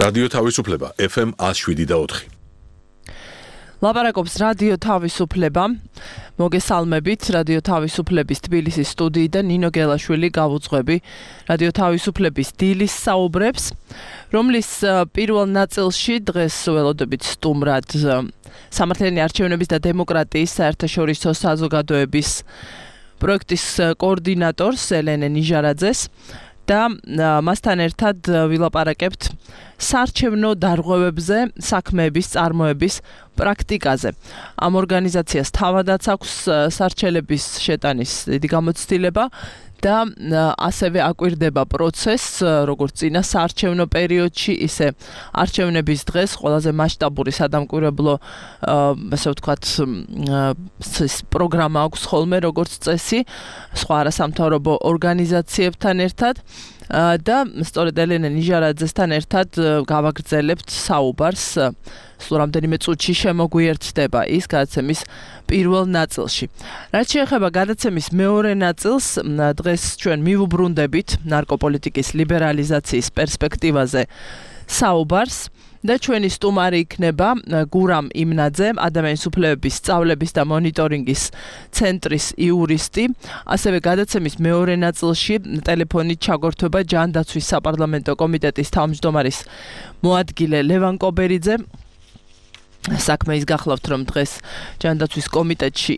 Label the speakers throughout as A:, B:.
A: რადიო თავისუფლება FM 107.4.
B: ლაპარაკობს რადიო თავისუფლება. მოგესალმებით რადიო თავისუფლების თბილისის სტუდიიდან ნინო გელაშვილი გავუძღვები რადიო თავისუფლების დილის საუბრებს, რომლის პირველ ნაწილში დღეს ველოდებით სტუმრად სამართლიანი არჩევნების და დემოკრატიის საერთაშორისო საზოგადოების პროექტის კოორდინატორს ელენე ნიჟარაძეს და მასთან ერთად ვილაპარაკებთ საარჩევნო დარღვევებზე, საქმეების წარმოების პრაქტიკაზე. ამ ორგანიზაციას თავადაც აქვს სარჩელების შეტანის დიდი გამოცდილება და ასევე აკვირდება პროცესს, როგორც წინა საარჩევნო პერიოდში, ისე არჩევნების დღეს ყველაზე მასშტაბური სადამკვირვებლო, ასე ვთქვათ, პროგრამა აქვს ხოლმე, როგორც წესი, სხვა არასამთავრობო ორგანიზაციებთან ერთად. და სწორედ ელენე ნიჟარაძესთან ერთად გავაგრძელებთ საუბარს. სულ რამდენიმე წუთში შემოგვიერთდება ის გადაცემის პირველ ნაწილში. რაც შეეხება გადაცემის მეორე ნაწილს, დღეს ჩვენ მივუბრუნდებით ნარკოპოლიტიკის ლიბერალიზაციის პერსპექტივაზე საუბარს. და ჩვენი სტუმარი იქნება გურამ იმნაძე, ადამიანის უფლებების სწავლების და მონიტორინგის ცენტრის იურისტი. ასევე გადაცემის მეორე ნაწილში ტელეფონით ჩაგორთვება ჯანდაცვის საპარლამენტო კომიტეტის თავმჯდომარის მოადგილე ლევან კობერიძე. საქმე ის გახლავთ, რომ დღეს ჯანდაცვის კომიტეტში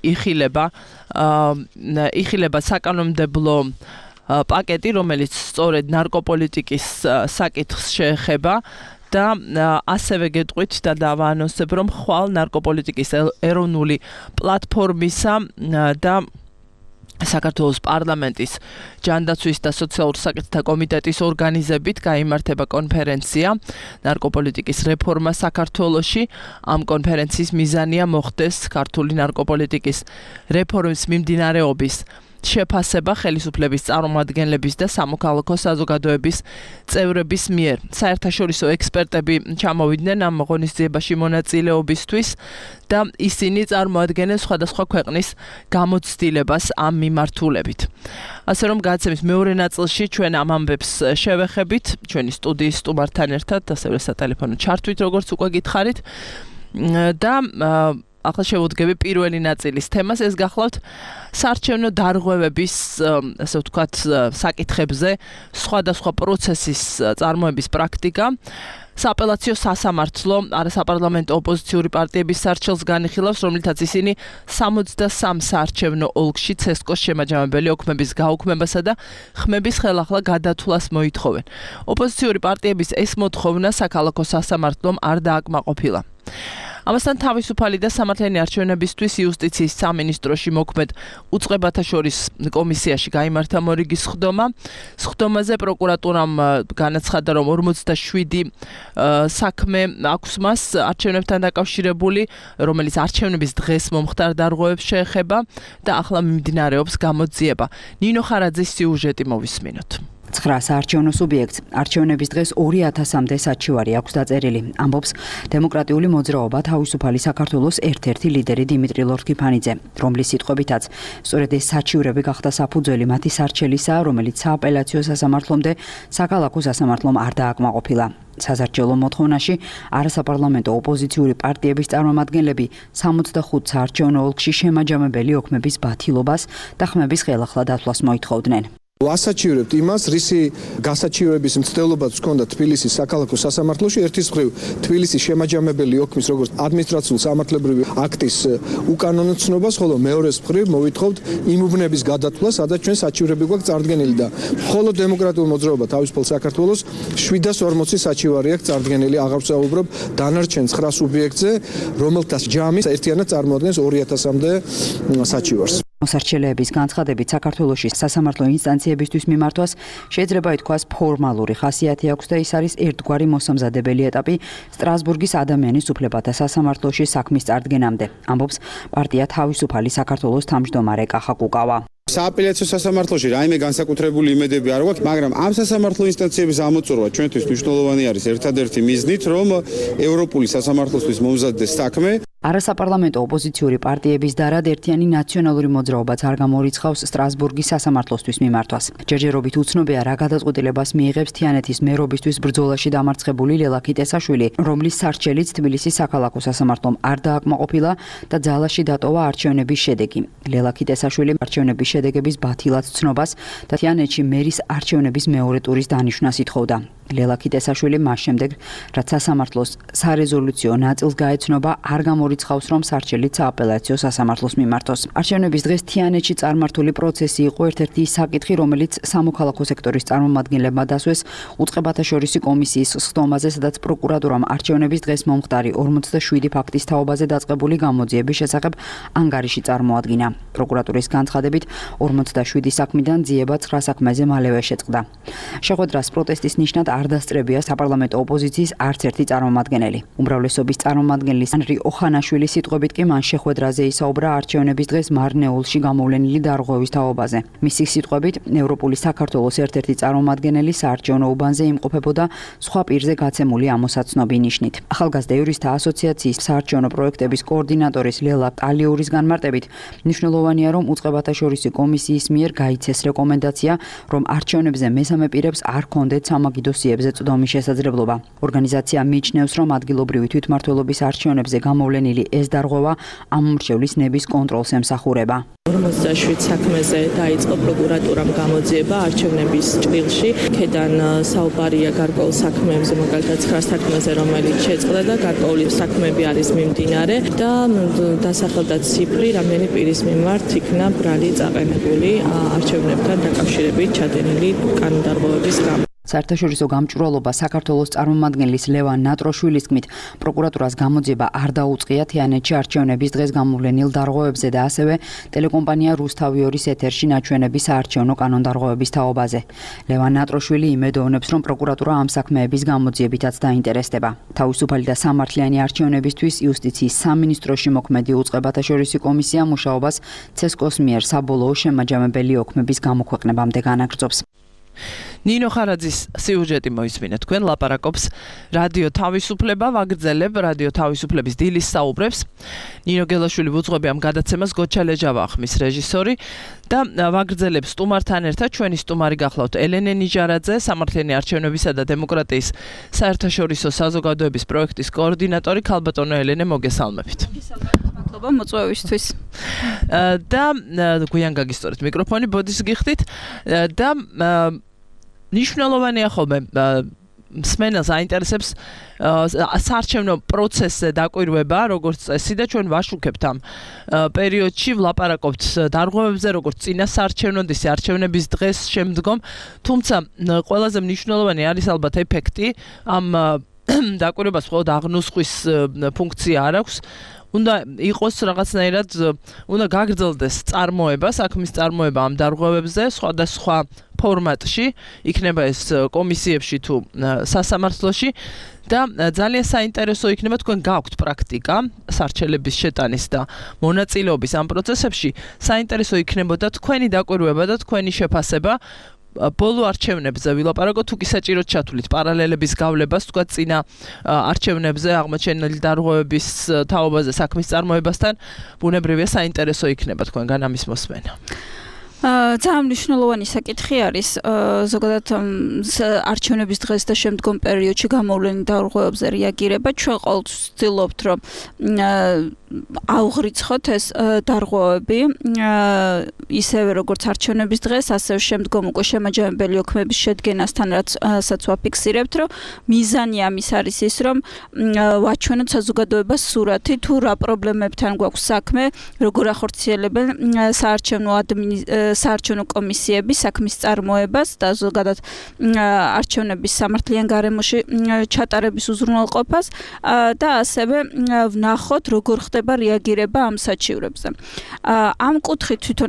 B: იხილება საკანონმდებლო პაკეტი, რომელიც სწორედ ნარკოპოლიტიკის საკითხს შეეხება. და ასევე გეტყვით და დავაანონსებ, რომ ხვალ ნარკოპოლიტიკის ეროვნული პლატფორმისა და საქართველოს პარლამენტის ჯანდაცვის და სოციალურ საკითხთა კომიტეტის ორგანიზებით გაიმართება კონფერენცია ნარკოპოლიტიკის რეფორმა საქართველოში. ამ კონფერენციის მიზანია მოხდეს ქართული ნარკოპოლიტიკის რეფორმის მიმდინარეობის შეფასება ხელისუფლების წარმომადგენლების და სამოქალაქო საზოგადოების წევრების მიერ. საერთაშორისო ექსპერტები ჩამოვიდნენ ამ ღონისძიებაში მონაწილეობისთვის და ისინი წარმოადგენენ სხვადასხვა ქვეყნის გამოცდილებას ამ მიმართულებით. ასე რომ გადაცემის მეორე ნაწილში ჩვენ ამ ამბებს შევეხებით ჩვენი სტუდიის სტუმართან ერთად, ასევე სატელეფონო ჩართვით, როგორც უკვე გითხარით. და ახლა შევუდგები პირველი ნაწილის თემას, ეს გახლავთ საარჩევნო დარღვევების, ასე ვთქვათ, საკითხებზე სხვადასხვა პროცესის წარმოების პრაქტიკა. სააპელაციო სასამართლო არასაპარლამენტო ოპოზიციური პარტიების სარჩელს განიხილავს, რომლითაც ისინი 63 საარჩევნო ოლქში ცესკოს შემაჯამებელი ოქმების გაუქმებასა და ხმების ხელახლა გადათვლას მოითხოვენ. ოპოზიციური პარტიების ეს მოთხოვნა საქალაქო სასამართლომ არ დააკმაყოფილა. ამასთან თავისუფალი და სამართლიანი არჩევნებისთვის იუსტიციის სამინისტროში მოქმედ უწყებათა შორის კომისიაში გაიმართა მორიგის სხდომა. სხდომაზე პროკურატურამ განაცხადა, რომ 47 საქმე აქვს მას არჩევნებთან დაკავშირებული, რომელიც არჩევნების დღეს მომხდარ დარღვევებს შეეხება და ახლა მიმდინარეობს გამოძიება. ნინო ხარაძის სიუჟეტი მოვისმინოთ.
C: 9 საარჩევნო სუბიექტს არჩევნების დღეს 2000-მდე საჩივარი აქვს დაწერილი. ამბობს დემოკრატიული მოძრაობა თავისუფალი საქართველოს ერთ-ერთი ლიდერი დიმიტრი ლორთქიფანიძე, რომლის სიტყვებითაც სწორედ ეს საჩივრები გახდა საფუძველი მათი სარჩელისა, რომელიც სააპელაციო სასამართლომდე საქალაქო სასამართლომ არ დააკმაყოფილა. სასარჩელო მოთხოვნაში არასაპარლამენტო ოპოზიციური პარტიების წარმომადგენლები 65 საარჩევნო ოლქში შემაჯამებელი ოქმების ბათილობას და ხმების ხელახლა დათვლას მოითხოვდნენ.
D: ვასაჩივრებთ იმას, რისი გასაჩივრების მცდელობაც ჰქონდა თბილისის საქალაქო სასამართლოში. ერთის მხრივ თბილისის შემაჯამებელი ოქმის როგორც ადმინისტრაციულ სამართლებრივი აქტის უკანონო ცნობას, ხოლო მეორეს მხრივ მოვითხოვთ იმ უბნების გადათვლას, სადაც ჩვენ საჩივრები გვაქვს წარდგენილი და ხოლო დემოკრატიული მოძრაობა თავისუფალ საქართველოს 740 საჩივარი აქვს წარდგენილი. აღარ ვსაუბრობ დანარჩენ 9 სუბიექტზე, რომელთაც ჯამი ერთიანად წარმოადგენს 2000-მდე საჩივარს. მოსარჩელეების განცხადებით საქართველოში სასამართლო ინსტანციებისთვის მიმართვას შეიძლება ითქვას ფორმალური ხასიათი აქვს და ის არის ერთგვარი მოსამზადებელი ეტაპი სტრასბურგის ადამიანის უფლებათა სასამართლოში საქმის წარდგენამდე, ამბობს პარტია თავისუფალი საქართველოს თავმჯდომარე კახა კუკავა.
E: სააპელაციო სასამართლოში რაიმე განსაკუთრებული იმედები არ გვაქვს, მაგრამ ამ სასამართლო ინსტანციების ამოწურვა ჩვენთვის მნიშვნელოვანი არის ერთადერთი მიზნით, რომ ევროპული სასამართლოსთვის მომზადდეს საქმე.
C: არასაპარლამენტო ოპოზიციური პარტიების დარად ერთიანი ნაციონალური მოძრაობაც არ გამორიცხავს სტრასბურგის სასამართლოსთვის მიმართვას. ჯერჯერობით უცნობია რა გადაწყვეტილებას მიიღებს თიანეთის მერობისთვის ბრძოლაში დამარცხებული ლელაქი ტესაშვილი, რომლის სარჩელიც თბილისის საქალაქო სასამართლომ არ დააკმაყოფილა და ძალაში დატოვა არჩევნების შედეგი. ლელაქი ტესაშვილი არჩევნების შედეგების ბათილად ცნობას და თიანეთში მერის არჩევნების მეორე ტურის დანიშვნას ითხოვდა. ლელაქი ტესაშვილი მას შემდეგ, რაც სასამართლოს სარეზოლუციო ნაწილს გაეცნობა, არ გამორიცხავს, რომ სარჩელით სააპელაციო სასამართლოს მიმართოს. არჩევნების დღეს თიანეთში წარმართული პროცესი იყო ერთ-ერთი საკითხი, რომელიც სამოქალაქო სექტორის წარმომადგენლებმა დასვეს უწყებათა შორისი კომისიის სხდომაზე, სადაც პროკურატურამ არჩევნების დღეს მომხდარი 47 ფაქტის თაობაზე დაწყებული გამოძიების შესახებ ანგარიში წარმოადგინა. პროკურატურის განცხადებით 47 საქმიდან ძიება 9 საქმეზე მალევე შეწყდა. შეხვედრას პროტესტის ნიშნად არ დასწრებია საპარლამენტო ოპოზიციის არც ერთი წარმომადგენელი. უმრავლესობის წარმომადგენლის ანრი ოხანაშვილის სიტყვებით კი მან შეხვედრაზე ისაუბრა არჩევნების დღეს მარნეულში გამოვლენილი დარღვევის თაობაზე. მისი სიტყვებით, ევროპული საქართველოს ერთ-ერთი წარმომადგენელი საარჩევნო უბანზე იმყოფებოდა სხვა პირზე გაცემული ამოსაცნობი ნიშნით. ახალგაზრდა იურისტთა ასოციაციის საარჩევნო პროექტების კოორდინატორის ლელა კალიურის განმარტებით, მნიშვნელოვანია, რომ უწყებათა შორისი კომისიის მიერ გაიცეს რეკომენდაცია, რომ არჩევნებზე მესამე პირებს არ ჰქონდეთ სამაგიდო სიებზე წვდომის შესაძლებლობა. ორგანიზაცია მიიჩნევს, რომ ადგილობრივი თვითმმართველობის არჩევნებზე გამოვლენილი ეს დარღვევა ამ მრჩევლის ნების კონტროლს ემსახურება.
B: 47 საქმეზე დაიწყო პროკურატურამ გამოძიება არჩევნების ჭრილში. ქედან საუბარია გარკვეულ საქმეებზე, მაგალითად 9 საქმეზე, რომელიც შეწყდა და გარკვეული საქმეები არის მიმდინარე და დასახელდა ციფრი, რამდენი პირის მიმართ იქნა ბრალი წაყენებული არჩევნებთან დაკავშირებით ჩადენილი კანონდარღვევების გამო.
C: საერთაშორისო გამჭვირვალობა საქართველოს წარმომადგენლის ლევან ნატროშვილის თქმით, პროკურატურას გამოძიება არ დაუწყია თიანეთში არჩევნების დღეს გამოვლენილ დარღვევებზე და ასევე ტელეკომპანია რუსთავი 2-ის ეთერში ნაჩვენების საარჩევნო კანონდარღვევების თაობაზე. ლევან ნატროშვილი იმედოვნებს, რომ პროკურატურა ამ საქმეების გამოძიებითაც დაინტერესდება. თავისუფალი და სამართლიანი არჩევნებისთვის იუსტიციის სამინისტროში მოქმედი უწყებათა შორისი კომისია მუშაობას ცესკოს მიერ საბოლოო შემაჯამებელი ოქმების გამოქვეყნებამდე განაგრძობს. ნინო ხარაძის სიუჟეტი მოისმინეთ თქვენ ლაპარაკობს რადიო თავისუფლება ვაგრძელებ რადიო თავისუფლების დილის საუბრებს ნინო გელაშვილი უძღვები ამ გადაცემას გოჩალეჯავა ხმის რეჟისორი და ვაგრძელებ სტუმართან ერთად ჩვენი სტუმარი გახლავთ ელენე ნიჟარაძე სამართლიანი არჩევნებისა და დემოკრატიის საერთაშორისო საზოგადოების პროექტის კოორდინატორი ქალბატონო ელენე მოგესალმებით
F: მადლობა მოწვევისთვის
B: და გვიან გაგისწორეთ მიკროფონი ბოდის გიხდით და ნიშნულოვანია ხოლმე მსმენელს აინტერესებს საარჩევნო პროცესზე დაკვირვება, როგორც წესი და ჩვენ ვაშუქებთ ამ პერიოდში ვლაპარაკობთ დარღვევებზე, როგორც წინა საარჩევნოდის არჩევნების დღეს შემდგომ, თუმცა ყველაზე მნიშვნელოვანი არის ალბათ ეფექტი ამ დაკვირვებას მხოლოდ აღნუსხვის ფუნქცია არ აქვს. უნდა იყოს რაღაცნაირად უნდა გაგრძელდეს წარმოება, საქმის წარმოება ამ დარღვევებზე სხვადასხვა ფორმატში, იქნება ეს კომისიებში თუ სასამართლოში და ძალიან საინტერესო იქნება თქვენ გაქვთ პრაქტიკა სარჩელების შეტანის და მონაწილეობის ამ პროცესებში, საინტერესო იქნებოდა თქვენი დაკვირვება და თქვენი შეფასება ბოლო არჩევნებზე ვილაპარაკოთ თუ კი საჭიროდ ჩათვლით პარალელების გავლებას თქვა წინა არჩევნებზე აღმოჩენილი დარღვევების თაობაზე საქმის წარმოებასთან ბუნებრივია საინტერესო იქნება თქვენგან ამის მოსმენა.
F: ძალიან მნიშვნელოვანი საკითხი არის ზოგადად არჩევნების დღეს და შემდგომ პერიოდში გამოვლენილ დარღვევებზე რეაგირება. ჩვენ ყოველთვის ვცდილობთ, რომ ავღრიცხოთ ეს დარღვევები ისევე როგორც არჩევნების დღეს, ასევე შემდგომ უკვე შემაჯამებელი ოქმების შედგენასთან, რასაც ვაფიქსირებთ, რომ მიზანი ამის არის ის, რომ ვაჩვენოთ საზოგადოებას სურათი, თუ რა პრობლემებთან გვაქვს საქმე, როგორ ახორციელებენ საარჩევნო კომისიების საქმის წარმოებას და ზოგადად არჩევნების სამართლიან გარემოში ჩატარების უზრუნველყოფას და ასევე ვნახოთ, როგორ ხდება რეაგირება ამ საჩივრებზე. ამ კუთხით თვითონ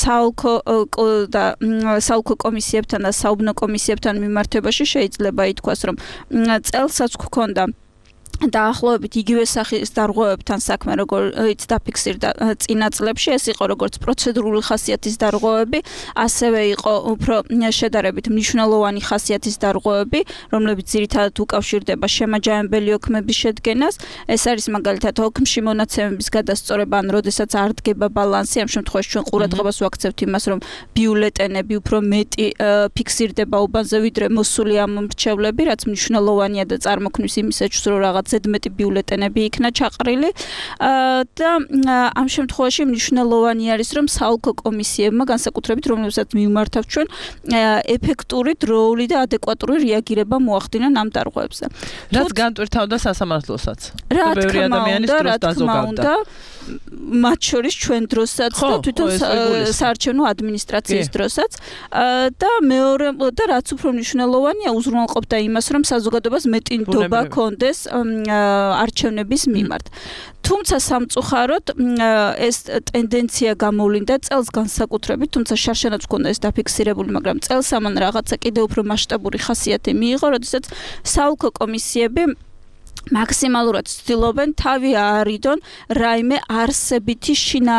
F: საოლქო კომისიებთან და საუბნო კომისიებთან მიმართებაში შეიძლება ითქვას, რომ წელსაც გვქონდა დაახლოებით იგივე სახის დარღვევებთან საქმე როგორც დაფიქსირდა წინა წლებში ეს იყო როგორც პროცედურული ხასიათის დარღვევები ასევე იყო უფრო შედარებით მნიშვნელოვანი ხასიათის დარღვევები რომლებიც ძირითადად უკავშირდება შემაჯამებელი ოქმების შედგენას ეს არის მაგალითად ოქმში მონაცემების გადასწორება ან როდესაც არ დგება ბალანსი ამ შემთხვევაში ჩვენ ყურადღებას ვაქცევთ იმას რომ ბიულეტენები უფრო მეტი ფიქსირდება უბანზე ვიდრე მოსული ამომრჩევლები რაც მნიშვნელოვანია და წარმოქმნის იმის ეჭვს რომ რაღაც ზედმეტი ბიულეტენები იქნა ჩაყრილი და ამ შემთხვევაში მნიშვნელოვანი არის რომ საოლქო კომისიებმა განსაკუთრებით რომლებსაც მიმართავთ ჩვენ ეფექტური დროული და ადეკვატური რეაგირება მოახდინონ ამ დარღვევებზე
B: რაც განტვირთავდა სასამართლოსაც
F: რა თქმა უნდა მათ შორის ჩვენ დროსაც და თვითონ საარჩევნო ადმინისტრაციის დროსაც და მეორე და რაც უფრო მნიშვნელოვანია უზრუნველყოფდა იმას რომ საზოგადოებას მეტი ნდობა ჰქონდეს არჩევნების მიმართ. თუმცა სამწუხაროდ ეს ტენდენცია გამოვლინდა წელს განსაკუთრებით, თუმცა შარშანაც ჰქონდა ეს დაფიქსირებული, მაგრამ წელს ამან რაღაცა კიდევ უფრო მასშტაბური ხასიათი მიიღო, როდესაც საოლქო კომისიები მაქსიმალურად ცდილობენ თავი აარიდონ რაიმე არსებითი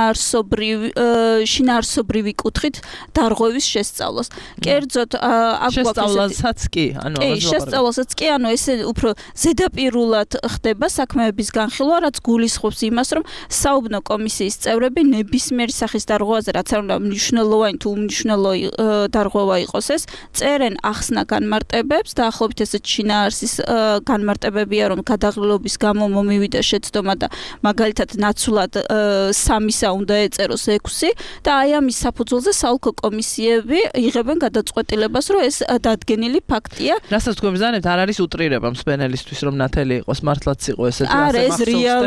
F: შინაარსობრივი კუთხით დარღვევის შესწავლას. კერძოდ
B: შესწავლასაც კი,
F: შესწავლასაც კი, ესე უფრო ზედაპირულად ხდება საქმეების განხილვა, რაც გულისხმობს იმას, რომ საუბნო კომისიის წევრები ნებისმიერი სახის დარღვევაზე, რაც არ უნდა მნიშვნელოვანი თუ უმნიშვნელო დარღვევა იყოს ეს, წერენ ახსნა განმარტებებს, დაახლოებით ესეთ შინაარსის განმარტებებია, რომ გადაღლილობის გამო მომივიდა შეცდომა და მაგალითად ნაცვლად 3-ისა უნდა ეწეროს 6 და აი ამის საფუძველზე საოლქო კომისიები იღებენ გადაწყვეტილებას, რომ ეს დადგენილი ფაქტია.
B: რასაც თქვენ ბრძანებთ, არ არის უტრირება მსმენელისთვის, რომ ნათელი იყოს, მართლაც იყო ესეთი
F: არა, ეს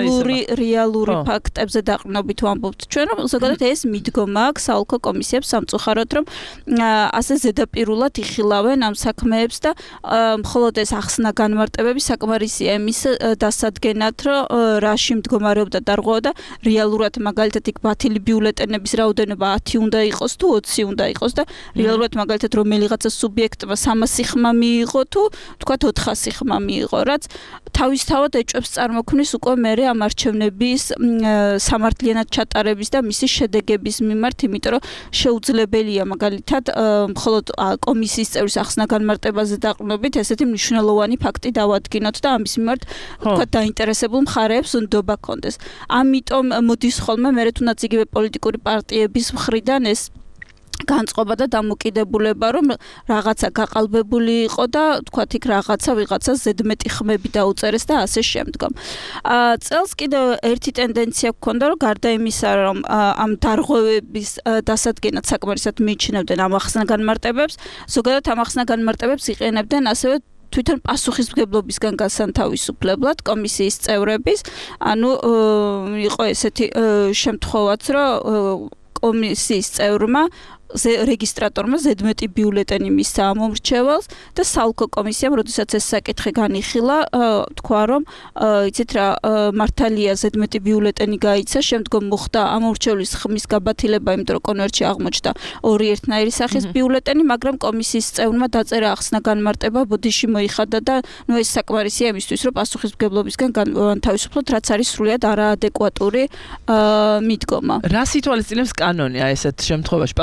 F: რეალური ფაქტებზე დაყრდნობით ვამბობთ ჩვენ, რომ ზოგადად ეს მიდგომა აქვს საოლქო კომისიებს სამწუხაროდ, რომ ასე ზედაპირულად იხილავენ ამ საქმეებს და მხოლოდ ეს ახსნა განმარტებები საკმარისია იმის დასადგენად, რომ რაში მდგომარეობდა დარღვევა და რეალურად მაგალითად იქ ბათილი ბიულეტენების რაოდენობა 10 უნდა იყოს თუ 20 უნდა იყოს და რეალურად მაგალითად რომელიღაცა სუბიექტმა 300 ხმა მიიღო თუ თქვათ 400 ხმა მიიღო, რაც თავისთავად ეჭვებს წარმოქმნის უკვე მერე ამ არჩევნების სამართლიანად ჩატარების და მისი შედეგების მიმართ, იმიტომ რომ შეუძლებელია მაგალითად მხოლოდ კომისიის წევრის ახსნა განმარტებაზე დაყრდნობით ესეთი მნიშვნელოვანი ფაქტი დავადგინოთ და ამის მიმართ თქვა დაინტერესებულ მხარეებს ნდობა ჰქონდეს. ამიტომ მოდის ხოლმე მე თუნდაც იგივე პოლიტიკური პარტიების მხრიდან ეს განწყობა და დამოკიდებულება, რომ რაღაცა გაყალბებული იყო და თქვათ იქ ვიღაცა ზედმეტი ხმები დაუწერეს და ასე შემდგომ. წელს კიდევ ერთი ტენდენცია გქონდა, რომ გარდა იმისა, რომ ამ დარღვევების დასადგენად საკმარისად მიიჩნევდნენ ამ ახსნა განმარტებებს, ზოგადად ამ ახსნა განმარტებებს იყენებდნენ ასევე თვითონ პასუხისმგებლობისგან გასანთავისუფლებლად კომისიის წევრების, ანუ იყო ესეთი შემთხვევაც, რომ კომისიის წევრმა რეგისტრატორმა ზედმეტი ბიულეტენი მისცა ამომრჩეველს და საოლქო კომისიამ, როდესაც ეს საკითხი განიხილა, თქვა რომ იცით რა, მართალია ზედმეტი ბიულეტენი გაიცა, შემდგომ მოხდა ამომრჩევლის ხმის გაბათილება, იმიტომ რომ კონვერტში აღმოჩნდა ორი ერთნაირი სახის ბიულეტენი, მაგრამ კომისიის წევრმა დაწერა ახსნა განმარტება, ბოდიში მოიხადა და ეს საკმარისია იმისთვის, რომ პასუხისმგებლობისგან განთავისუფლოთ, რაც არის სრულიად არაადეკვატური მიდგომა.
B: რა ითვალისწინებს კანონი აი ესეთ შემთხვევაში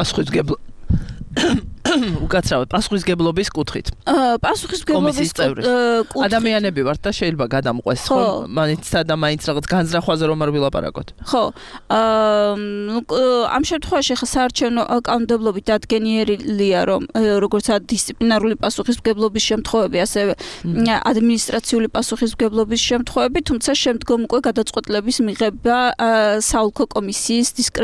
B: უკაცრავად პასუხისმგებლობის კუთხით.
F: პასუხისმგებლობის კუთხით
B: ადამიანები ვართ და შეიძლება გადამყვეს, ხო? მაინც რაღაც განზრახვაზე რომ არ ვილაპარაკოთ.
F: ხო. ამ შემთხვევაში ხა საარჩევნო კანონმდებლობით დადგენილია, რომ როგორც დისციპლინარული პასუხისმგებლობის შემთხვევები, ასევე ადმინისტრაციული პასუხისმგებლობის შემთხვევები, თუმცა შემდგომ უკვე გადაწყვეტილების მიღება საოლქო კომისიის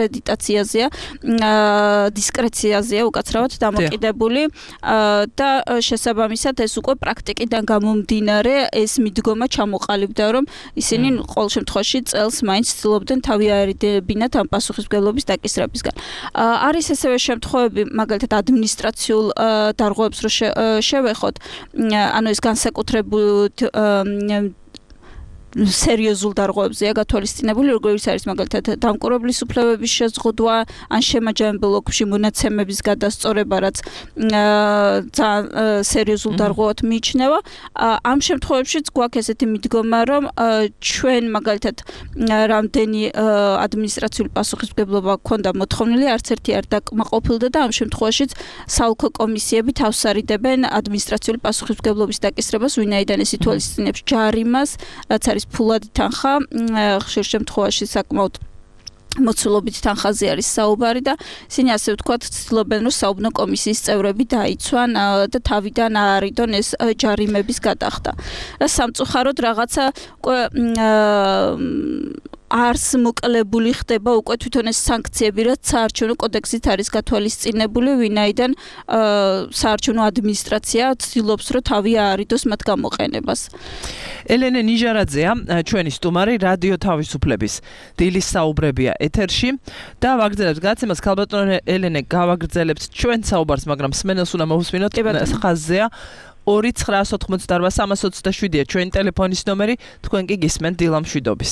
F: დისკრეციაზეა უკაცრავად დამოკიდებული და შესაბამისად ეს უკვე პრაქტიკიდან გამომდინარე ეს მიდგომა ჩამოყალიბდა, რომ ისინი ყოველ შემთხვევაში წელს მაინც ცდილობდნენ თავი აერიდებინათ ამ პასუხისმგებლობის დაკისრებისგან. არის ასევე შემთხვევები, მაგალითად ადმინისტრაციულ დარღვევებს რო შევეხოთ, ანუ ეს განსაკუთრებით სერიოზულ დარღვევებზეა გათვალისწინებული, როგორც არის მაგალითად დამკვირვებლის უფლებების შეზღუდვა, ან შემაჯამებელ ოლქებში მონაცემების გადასწორება, რაც ძალიან სერიოზულ დარღვევად მიიჩნევა. ამ შემთხვევებშიც გვაქვს ესეთი მიდგომა, რომ ჩვენ მაგალითად რამდენი ადმინისტრაციული პასუხისმგებლობა გქონდა მოთხოვნილი, არც ერთი არ დაკმაყოფილდა და ამ შემთხვევაშიც საოლქო კომისიები თავს არიდებენ ადმინისტრაციული პასუხისმგებლობის დაკისრებას, ვინაიდან ეს ითვალისწინებს ჯარიმას, რაც არის ფულადი თანხა, ხშირ შემთხვევაში საკმაოდ მოცულობით თანხაზე არის საუბარი და ისინი ასე ვთქვათ ცდილობენ რომ საუბნო კომისიის წევრები დაიცვან და თავიდან აარიდონ ეს ჯარიმების გადახდა. და სამწუხაროდ რაღაცა არს მოკლებული ხდება უკვე თვითონ ეს სანქციები, რაც საარჩევნო კოდექსით არის გათვალისწინებული, ვინაიდან საარჩევნო ადმინისტრაცია ცდილობს რომ თავი აარიდოს მათ გამოყენებას.
B: ელენე ნიჟარაძეა ჩვენი სტუმარი რადიო თავისუფლების დილის საუბრებია ეთერში და ვაგრძელებთ გადაცემას. ქალბატონო ელენე, გავაგრძელებთ ჩვენ საუბარს, მაგრამ სმენელს უნდა მოусმინოთ ხაზზეა 2-988-327-ია ჩვენი ტელეფონის ნომერი, თქვენ კი გისმენთ დილამშვიდობის.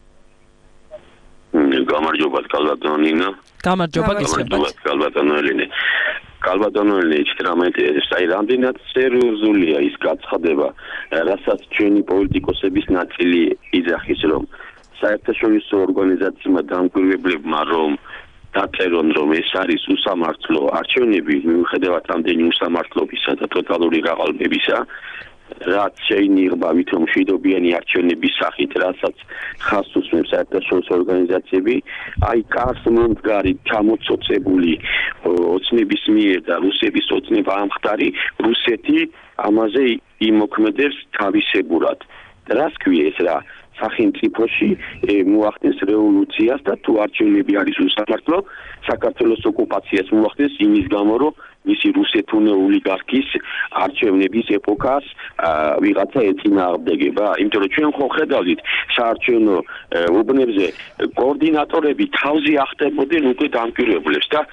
G: გამარჯობა კალბატონო ნინა.
B: გამარჯობა გისმენთ.
G: კალბატონო ელენე. კალბატონო ელენე, აი რამდენად სერიოზულია ის გაცხადება, რასაც ჩვენი პოლიტიკოსების ნაწილი იძახის, რომ საერთაშორისო ორგანიზაციებმა დამკვირვებლებმა რომ დაწერონ, რომ ეს არის უსამართლო არჩევნები, მიუხედავად ამდენი უსამართლობისა და ტოტალური გაყალბებისა, რაც შეინიღბა ვითომ მშვიდობიანი არჩევნების სახით, რასაც ხაზს უსმენს საერთაშორისო ორგანიზაციები, აი კარს მომდგარი ჩამოცოცებული ოცნების მიერ და რუსების ოცნება ამხდარი რუსეთი ამაზე იმოქმედებს თავისებურად. რას ქვია ეს რა? სახელმწიფოში მოახდენს რევოლუციას და თუ არჩევნები არის უსამართლო, საქართველოს ოკუპაციას მოახდენს იმის გამო, რომ მისი რუსეთუნე ოლიგარქის არჩევნების ეპოქას ვიღაცა ეწინააღმდეგება, იმიტომ რომ ჩვენ ხო ხედავდით საარჩევნო უბნებზე კოორდინატორები თავზე ახდებოდნენ უკვე დამკვირვებლებს და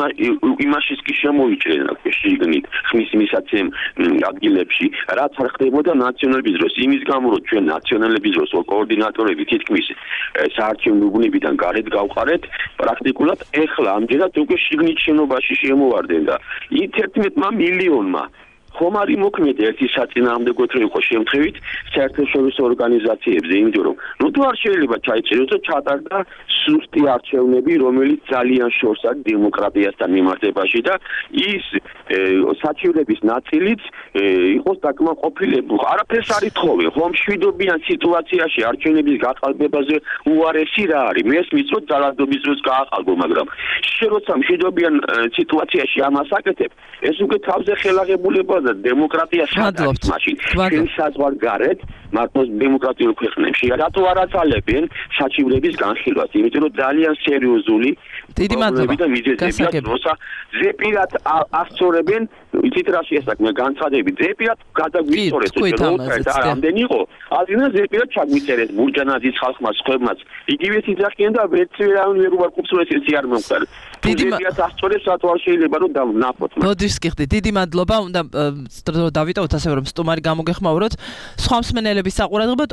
G: იმაშიც კი შემოიჭრნენ შიგნით ხმის მისაცემ ადგილებში, რაც არ ხდებოდა ნაციონალების დროს, იმის გამო რომ ჩვენ ნაციონალების დროს კოორდინატორები თითქმის საარჩევნო უბნებიდან გარეთ გავყარეთ, პრაქტიკულად ეხლა ამჯერად უკვე შიგნით შენობაში შემოვარდნენ და 11 მილიონმა ხომ არ იმოქმედა ერთი საწინააღმდეგოდ რომ იყო შემთხვევით საერთაშორისო ორგანიზაციებზე, იმიტომ რომ თუ არ შეიძლება ჩაიწეროს და ჩატარდა სუსტი არჩევნები, რომელიც ძალიან შორს აქვს დემოკრატიასთან მიმართებაში და ის საჩივრების ნაწილიც იყოს დაკმაყოფილებული. არაფერს არ ითხოვე, ხომ მშვიდობიან სიტუაციაში არჩევნების გაყალბებაზე უარესი რა არის? მესმის რომ ძალადობის დროს გააყალბო, მაგრამ როცა მშვიდობიან სიტუაციაში ამას აკეთებ, ეს უკვე თავზე ხელაღებულება და დემოკრატია სადაც მაშინ ჩვენ საზღვარგარეთ მარტო დემოკრატიულ ქვეყნებში რატო არ აცალებენ საჩივრების განხილვას, იმიტომ რომ ძალიან სერიოზული
B: დიდი მადლობა
G: და მიზეზებია როცა ზეპირად ასწორებენ იცით რა შეესაბამება განცხადები ზეპირად გადაგვისწორეთ რომ ამდენი იყო ალინა ზეპირად ჩაგვიწერეს ბურჯანაძის ხალხმა სხვებმაც იგივე სიძახიან და ვერც ვერ უარყოფს რომ ეს არ მომხდარ ზეპირად ასწორებს რატო არ შეიძლება რომ ნაფოთ
B: მოდის გიხდი დიდი მადლობა უნდა დავიტოვოთ ასე რომ სტუმარი გამოგეხმაუროთ სხვა მსმენელების საყურადღებოდ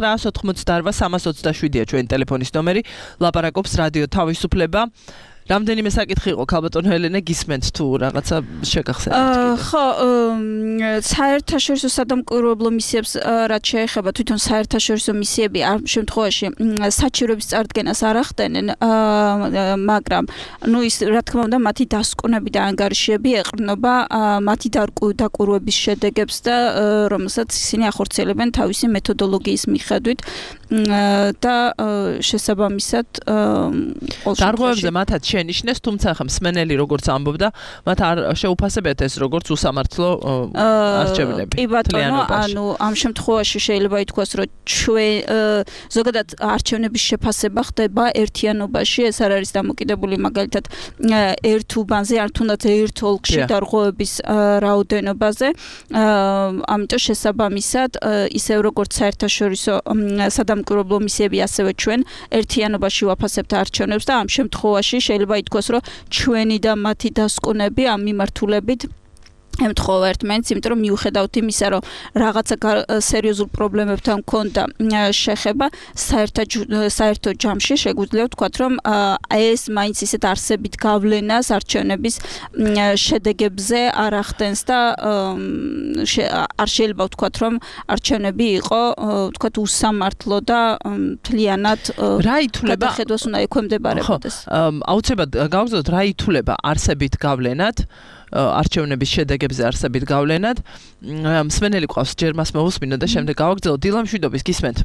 B: 2-988-327-ია ჩვენი ტელეფონის ნომერი ლაპარაკობს რადიო თავისუფლება რამდენიმე საკითხი იყო ქალბატონო ელენე გისმენთ თუ რაღაცა შეგახსენებთ
F: ხო საერთაშორისო სადამკვირვებლო მისიებს რაც შეეხება თვითონ საერთაშორისო მისიები ამ შემთხვევაში საჩივრების წარდგენას არ ახდენენ მაგრამ ნუ ის რა თქმა უნდა მათი დასკვნები და ანგარიშები ეყრდნობა მათი დაკვირვების შედეგებს და რომელსაც ისინი ახორციელებენ თავისი მეთოდოლოგიის მიხედვით და შესაბამისად
B: დარღვევებზე მათაც შენიშნეს, თუმცა ხა მსმენელი როგორც ამბობდა, მათ არ შეუფასებიათ ეს როგორც უსამართლო არჩევნები.
F: კი ბატონო, ანუ ამ შემთხვევაში შეიძლება ითქვას, რომ ჩვენ ზოგადად არჩევნების შეფასება ხდება ერთიანობაში, ეს არ არის დამოკიდებული მაგალითად ერთ უბანზე, არ თუნდაც ერთ ოლქში დარღვევების რაოდენობაზე. ამიტომ შესაბამისად, ისევ როგორც საერთაშორისო სადამკვირვებლო მისიები, ასევე ჩვენ ერთიანობაში ვაფასებთ არჩევნებს და ამ შემთხვევაში შეიძლება ითქვას, რომ ჩვენი და მათი დასკვნები ამ მიმართულებით ემთხოვა ერთმანეთს, იმიტომ რომ მიუხედავთ იმისა, რომ რაღაცა სერიოზულ პრობლემებთან მქონდა შეხება, საერთო ჯამში შეგვიძლია ვთქვათ, რომ ეს მაინც ისეთ არსებით გავლენას არჩევნების შედეგებზე არ ახდენს და არ შეიძლება ვთქვათ, რომ არჩევნები იყო, ვთქვათ, უსამართლო და მთლიანად გადახედვას უნდა ექვემდებარებოდეს.
B: აუცილებლად გავგზავნოთ, რა ითვლება არსებით გავლენად არჩევნების შედეგებზე არსებით გავლენად. მსმენელი ყავს, ჯერ მას მოусმინო და შემდეგ გავაგრძელოთ. დილა მშვიდობის, გისმენთ.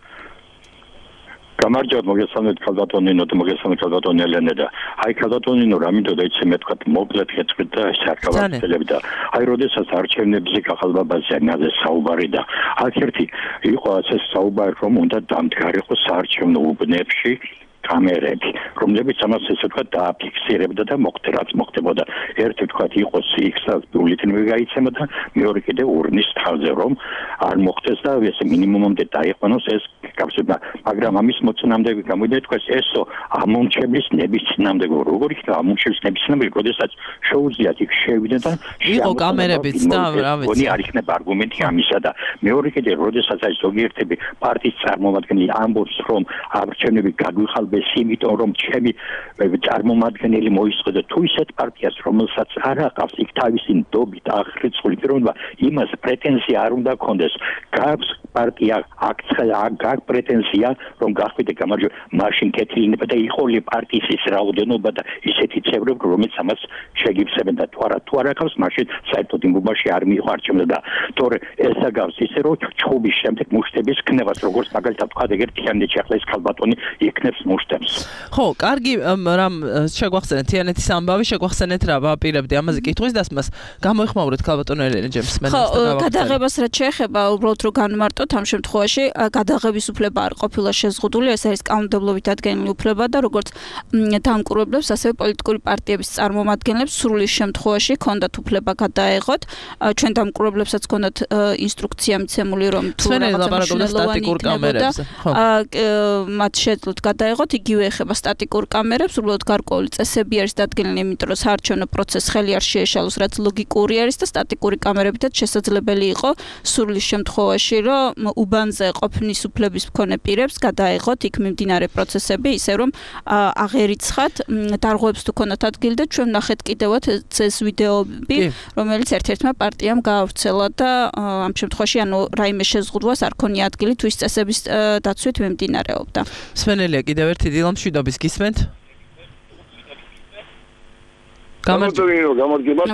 H: გამარჯობა, მოგესალმებით ქალბატონინო და მოგესალმებით ქალბატონი ელენე და აი ქალბატონინო რა მინდოდა იცი მე თქვა მოკლედ გეტყვით და შარკავარდელები და აი როდესაც არჩევნებზე გახალბაბაზე ნაზე საუბარი და აქ ერთი იყო ასე საუბარი რომ უნდა დამდგარიყო საარჩევნო უბნებში კამერები, რომლებიც ამას ესე ვთქვათ დააფიქსირებდა და რაც მოხდებოდა. ერთი ვთქვათ იყოს X-ს ბიულეტენი გაიცემოდა, მეორე კიდე ურნის თავზე რომ არ მოხდეს და ესე მინიმუმამდე დაიყვანოს ეს კავშირი, მაგრამ ამის მოცემამდე გამოვიდა თქვენ ესო ამონჩების ნებისმიერ როგორ იქნება ამონჩების ნებისმიერ, როდესაც შეუძლიათ იქ შევიდა და
B: იყო კამერებიც და რა ვიცი.
H: გონი არ იქნება არგუმენტი ამისა და მეორე კიდე როდესაც აი ზოგიერთები პარტიის წარმომადგენელი ამბობს რომ არჩევნები გაგვიხალ იმიტომ რომ ჩემი წარმომადგენელი მოისყო და თუ ისეთ პარტიას რომელსაც არ აყავს იქ თავისი ნდობით აღრიცხული პიროვნება იმას პრეტენზია არ უნდა ქონდეს გაქვს პარტია გაქვს პრეტენზია რომ გახვიდე გამარჯვება მაშინ კეთილინება და იყოლი პარტიის ის რაოდენობა და ისეთი წევრები რომელიც ამას შეგიფსებენ და თუ არ აქვს მაშინ საერთოდ იმ გუბაში არ მიიღო არჩევნები და თორე ეს აგავს ისე რომ ჩხუბის შემდეგ მუშტების ქნებას როგორც მაგალითად თქვა ეგ ერთიანეთი ახლა ეს ქალბატონი იქნებს
B: ხო, კარგი, რამ შეგვახსენეთ თიანეთის ამბავი, შეგვახსენეთ რა ვაპირებდი ამაზე კითხვის დასმას. გამოიხმაურეთ ქალბატონო ელენე ჯემს მენას და გავახსენეთ.
F: ხო, გადაღებას რაც შეეხება, უბრალოდ რომ განმარტოთ ამ შემთხვევაში, გადაღების უფლება არ ყოფილა შეზღუდული, ეს არის კანონმდებლობით ადგენილი უფლება და როგორც დამკვირვებლებს, ასევე პოლიტიკური პარტიების წარმომადგენლებს სრული შემთხვევაში ჰქონდათ უფლება გადაეღოთ. ჩვენ დამკვირვებლებსაც ჰქონდათ ინსტრუქცია მიცემული, რომ თუ რაღაცა მნიშვნელოვანი იქნებოდა, მათ შეძლოთ გადაეღოთ. იგივე ეხება სტატიკურ კამერებს, უბრალოდ გარკვეული წესები არის დადგენილი, იმიტომ რომ საარჩევნო პროცესს ხელი არ შეეშალოს, რაც ლოგიკური არის და სტატიკური კამერებითაც შესაძლებელი იყო სრულის შემთხვევაში, რომ უბანზე ყოფნის უფლების მქონე პირებს გადაეღოთ იქ მიმდინარე პროცესები, ისე რომ აღერიცხათ, დარღვევებს თუ ქონათ ადგილი და ჩვენ ნახეთ კიდევაც ეს ვიდეოები, რომელიც ერთ-ერთმა პარტიამ გაავრცელა და ამ შემთხვევაში ანუ რაიმე შეზღუდვას არ ქონია ადგილი თუ ის წესების დაცვით მიმდინარეობდა.
B: მსმენელია კიდევ ერთი დილა მშვიდობის გისმენთ?
I: გამარჯობა,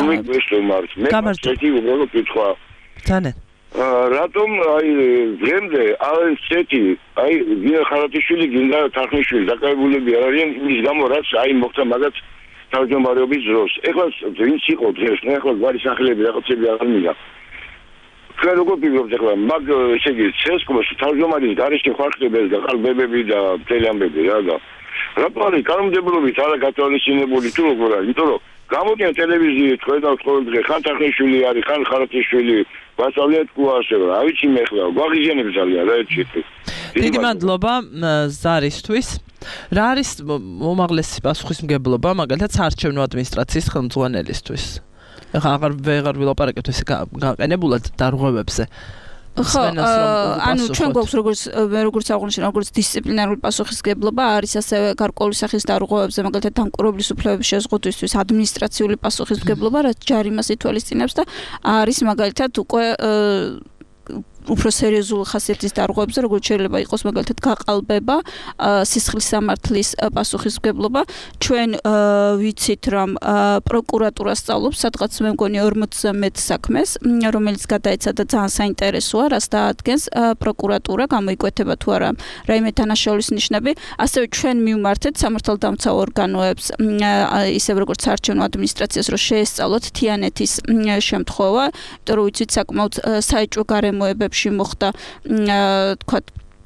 B: თანე.
I: რატომ აი დღემდე ასეთი აი გია ხარატიშვილი გინდა თახნიშვილი დაკავებულები არ არიან იმის გამო რაც აი მოხდა მაგაც თავმჯდომარეობის დროს. ეხლა ვინც იყო დღეს, ეხლა გვარი სახელები რაღაცები აღარ მინდა. ჩვენ როგორ ვფიქრობთ ეხლა მაგ ესე იგი ცესკოს თავმჯდომარის გარეშე ხარხდება და ყალბებები და თელამბები რა და რატომ არის კანონმდებლობით არა გათვალისწინებული თუ როგორ არის? იმიტომ რომ გამოდიან ტელევიზიით ხედავთ ყოველდღე ხან თახნიშვილი არის, ხან ხარატიშვილი, ვასწავლეთ კუასება. რა ვიცი მე ხლა გვაღიზიანებს ძალიან რა ეჭით.
B: დიდი მადლობა ზარისთვის. რა არის მომაღლესი პასუხისმგებლობა მაგალითად საარჩევნო ადმინისტრაციის ხელმძღვანელისთვის? ახლა აღარ ვილაპარაკებთ ესე გაყენებულად დარღვევებზე.
F: ხო, ანუ ჩვენ გვაქვს როგორც აღნიშნე, როგორც დისციპლინარული პასუხისმგებლობა არის ასევე გარკვეული სახის დარღვევებზე, მაგალითად დამკვირვებლის უფლებების შეზღუდვისთვის ადმინისტრაციული პასუხისმგებლობა, რაც ჯარიმას ითვალისწინებს და არის მაგალითად უკვე უფრო სერიოზული ხასიათის დარღვევებზე, როგორც შეიძლება იყოს მაგალითად გაყალბება, სისხლის სამართლის პასუხისმგებლობა. ჩვენ ვიცით, რომ პროკურატურა სწავლობს სადღაც მე მგონი 40-ზე მეტ საქმეს, რომელიც გადაეცა და ძალიან საინტერესოა, რას დაადგენს პროკურატურა, გამოიკვეთება თუ არა რაიმე დანაშაულის ნიშნები. ასევე ჩვენ მივმართეთ სამართალდამცავ ორგანოებს, ისევ როგორც საარჩევნო ადმინისტრაციას, რომ შეესწავლოთ თიანეთის შემთხვევა, იმიტომ რომ ვიცით საკმაოდ საეჭვო გარემოებები მოხდა თქვათ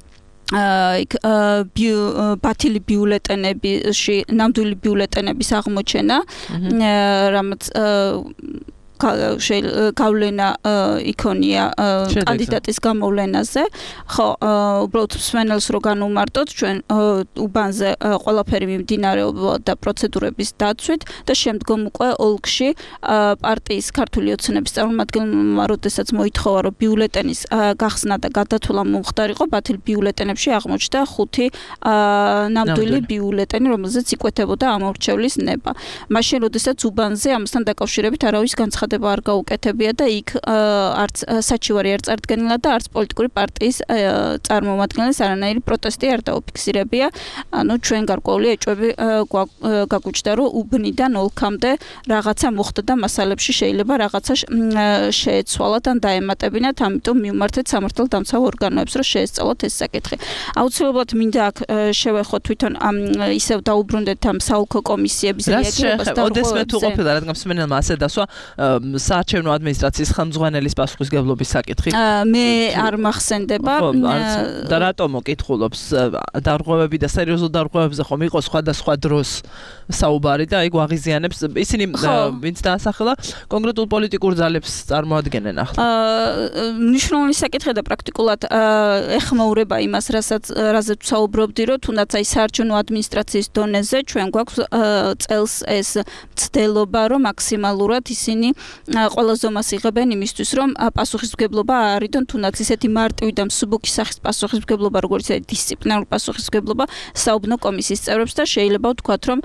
F: ბათილი ბიულეტენებში, ნამდვილი ბიულეტენების აღმოჩენა, რამაც გავლენა იქონია კანდიდატის გამოვლენაზე. ხო, უბრალოდ მსმენელს რო განუმარტოთ, ჩვენ უბანზე ყველაფერი მიმდინარეობა და პროცედურების დაცვით და შემდგომ უკვე ოლქში პარტიის ქართული ოცნების წარმომადგენელმა, როდესაც მოითხოვა, რომ ბიულეტენის გახსნა და გადათვლა მომხდარიყო, ბათილ ბიულეტენებში აღმოჩნდა 5 ნამდვილი ბიულეტენი, რომელზეც იკვეთებოდა ამორჩევლის ნება. მაშინ, როდესაც უბანზე ამასთან დაკავშირებით არავის განცხადება არ გაუკეთებია და იქ არც საჩივარი არ წარდგენილა და არც პოლიტიკური პარტიის წარმომადგენლის არანაირი პროტესტი არ დაუფიქსირებია. ანუ ჩვენ გარკვეული ეჭვები გაგუჩნდა, რომ უბნიდან ოლქამდე რაღაცა მოხდა და მასალებში შეიძლება რაღაცა შეეცვალათ ან დაემატებინათ, ამიტომ მივმართეთ სამართალდამცავ ორგანოებს, რომ შეესწავლოთ ეს საკითხი. აუცილებლად მინდა აქ შევეხოთ თვითონ ისევ დაუბრუნდეთ ამ საოლქო კომისიების რეაგირებას და
B: ოდესმე თუ ყოფილა, რადგან მსმენელმა ასე დასვა საარჩევნო ადმინისტრაციის ხელმძღვანელის პასუხისგებლობის საკითხი.
F: მე არ მახსენდება
B: და რატომ მოკითხულობს დარღვევები და სერიოზულ დარღვევებზე ხომ იყო სხვადასხვა დროს საუბარი და აი გვაღიზიანებს ისინი ვინც დაასახელა კონკრეტულ პოლიტიკურ ძალებს წარმოადგენენ ახლა.
F: მნიშვნელოვანი საკითხია და პრაქტიკულად ეხმაურება იმას, რაზეც საუბრობდი, რომ თუნდაც აი საარჩევნო ადმინისტრაციის დონეზე ჩვენ გვაქვს წელს ეს ცდელობა, რომ მაქსიმალურად ისინი ყველა ზომას იღებენ იმისთვის, რომ პასუხისმგებლობა არიდონ თუნდაც ისეთი მარტივი და მსუბუქი სახის პასუხისმგებლობა, როგორც არის დისციპლინარული პასუხისმგებლობა საუბნო კომისიის წევრებს და შეიძლება ვთქვათ, რომ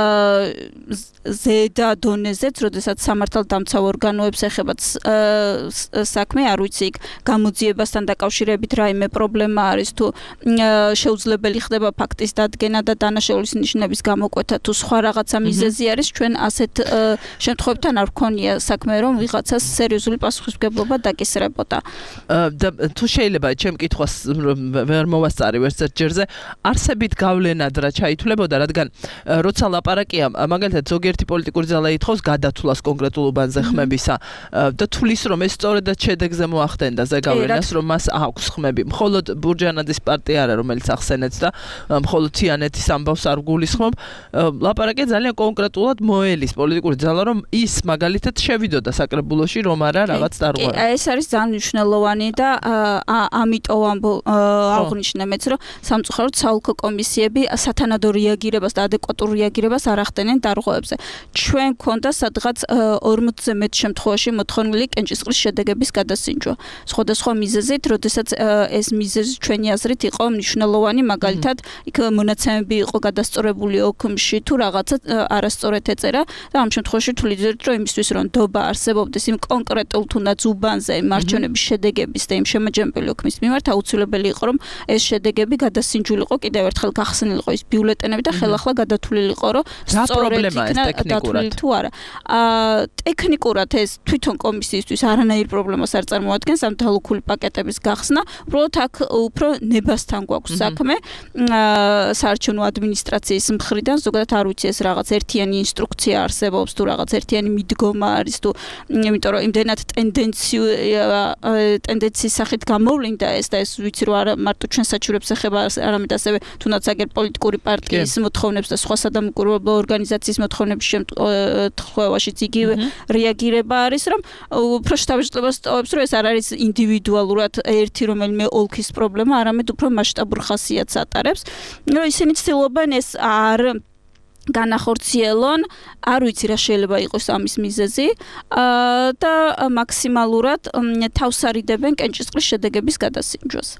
F: ზედა დონეზეც, როდესაც სამართალდამცავ ორგანოებს ეხებათ საქმე, არ ვიცი, იქ გამოძიებასთან დაკავშირებით რაიმე პრობლემა არის თუ შეუძლებელი ხდება ფაქტის დადგენა და დანაშაულის ნიშნების გამოკვეთა თუ სხვა რაღაცა მიზეზი არის, ჩვენ ასეთ შემთხვევებთან არ ვქონია საქმე, რომ ვიღაცას სერიოზული პასუხისმგებლობა დაკისრებოდა.
B: და თუ შეიძლება ჩემ კითხვას ვერ მოვასწარი ვერც ერთ ჯერზე, არსებით გავლენად რა ჩაითვლებოდა, რადგან როცა ლაპარაკია, მაგალითად ზოგიერთი პოლიტიკური ძალა ითხოვს გადათვლას კონკრეტულ უბანზე ხმებისა და თulis რომ ეს სწორედაც შედეგზე მოახდენდა ზეგავლენას, რომ მას აქვს ხმები. მხოლოდ ბურჯანაძის პარტია არა, რომელიც ახსენեց და მხოლოდ თიანეთის ამბავს არ გულისხმობ. ლაპარაკია ძალიან კონკრეტულად მოელის პოლიტიკური ძალა, რომ ის მაგალითად შევიდოდა საკრებულოში, რომ არა რაღაც დარღვევა.
F: ეს არის ძალიან მნიშვნელოვანი და ამიტომ აღნიშნე მეც, რომ სამწუხაროდ საოლქო კომისიები სათანადო რეაგირებას და ადეკვატურ რეაგირებას არ ახდენენ დარღვევებზე. ჩვენ გვქონდა სადღაც 40-ზე მეტ შემთხვევაში მოთხოვნილი კენჭისყრის შედეგების გადასინჯვა. სხვადასხვა მიზეზით, როდესაც ეს მიზეზი ჩვენი აზრით იყო მნიშვნელოვანი, მაგალითად, იქ მონაცემები იყო გადასწორებული ოქმში თუ რაღაცა არასწორად ეწერა და ამ შემთხვევაში თვლიდით, რომ იმისთვის რომ ნდობა არსებობდეს იმ კონკრეტულ თუნდაც უბანზე მარჩევნების შედეგების და იმ შემაჯამებელი ოქმის მიმართ აუცილებელი იყო, რომ ეს შედეგები გადასინჯულიყო, კიდევ ერთხელ გახსნილიყო ის ბიულეტენები და ხელახლა გადათვლილიყო, რომ სწორედ იქნა დათვლილი თუ არა. ტექნიკურად ეს თვითონ კომისიისთვის არანაირ პრობლემას არ წარმოადგენს ამ დალუქული პაკეტების გახსნა, უბრალოდ აქ უფრო ნებასთან გვაქვს საქმე საარჩევნო ადმინისტრაციის მხრიდან, ზოგადად არ ვიცი ეს რაღაც ერთიანი ინსტრუქცია არსებობს თუ რაღაც ერთიანი მიდგომა არის თუ იმიტომ რომ იმდენად ტენდენციის სახით გამოვლინდა ეს და ეს ვიცი რომ არა მარტო ჩვენ საჩივრებს ეხება, არამედ ასევე თუნდაც აგერ პოლიტიკური პარტიის მოთხოვნებს და სხვა სადამკვირვებლო ორგანიზაციის მოთხოვნების შემთხვევაშიც იგივე რეაგირება არის, რომ უფრო შთაბეჭდილებას ტოვებს, რომ ეს არ არის ინდივიდუალურად ერთი რომელიმე ოლქის პრობლემა, არამედ უფრო მასშტაბურ ხასიათს ატარებს. რომ ისინი ცდილობენ ეს არ განახორციელონ, არ ვიცი რა შეიძლება იყოს ამის მიზეზი და მაქსიმალურად თავს არიდებენ კენჭისყრის შედეგების გადასინჯვას.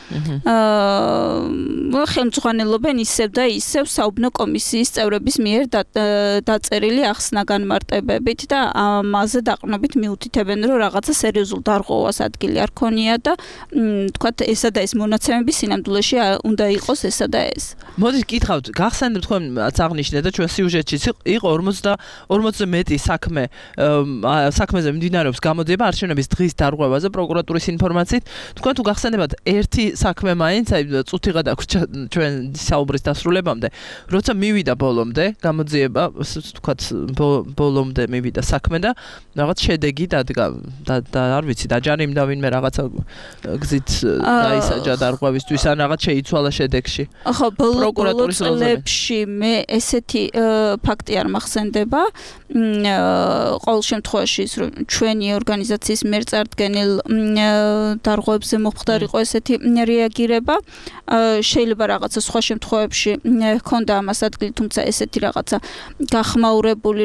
F: ხელმძღვანელობენ ისევ და ისევ საუბნო კომისიის წევრების მიერ დაწერილი ახსნა განმარტებებით და ამაზე დაყრდნობით მიუთითებენ, რომ რაღაცა სერიოზულ დარღვევას ადგილი არ ქონია და თქვათ ესა და ეს მონაცემები სინამდვილეში უნდა იყოს ესა და ეს.
B: მოდით გითხავთ, გახსენებთ თქვენაც აღნიშნეთ და ჩვენ სიუჟეტშიც იყო 40-ზე მეტი საქმეზე მიმდინარეობს გამოძიება არჩევნების დღის დარღვევაზე პროკურატურის ინფორმაციით. თქვენ თუ გახსენებათ ერთი საქმე მაინც აი წუთიღა დაგვრჩა ჩვენ საუბრის დასრულებამდე, როცა მივიდა ბოლომდე, გამოძიება, ვთქვათ, ბოლომდე მივიდა საქმე და რაღაც შედეგი დადგა და არ ვიცი, დაჯარიმდა ვინმე რაღაცა გზით დაისაჯა დარღვევისთვის ან რაღაც შეიცვალა შედეგში.
F: ხო, ბოლო წლებში მე ესეთი ფაქტი არ მახსენდება. ყოველ შემთხვევაში ის რომ ჩვენი ორგანიზაციის მიერ წარდგენილ დარღვევებზე მოხდარიყო ესეთი რეაგირება. შეიძლება რაღაცა სხვა შემთხვევებში ჰქონდა ამას ადგილი, თუმცა ესეთი რაღაცა გახმაურებული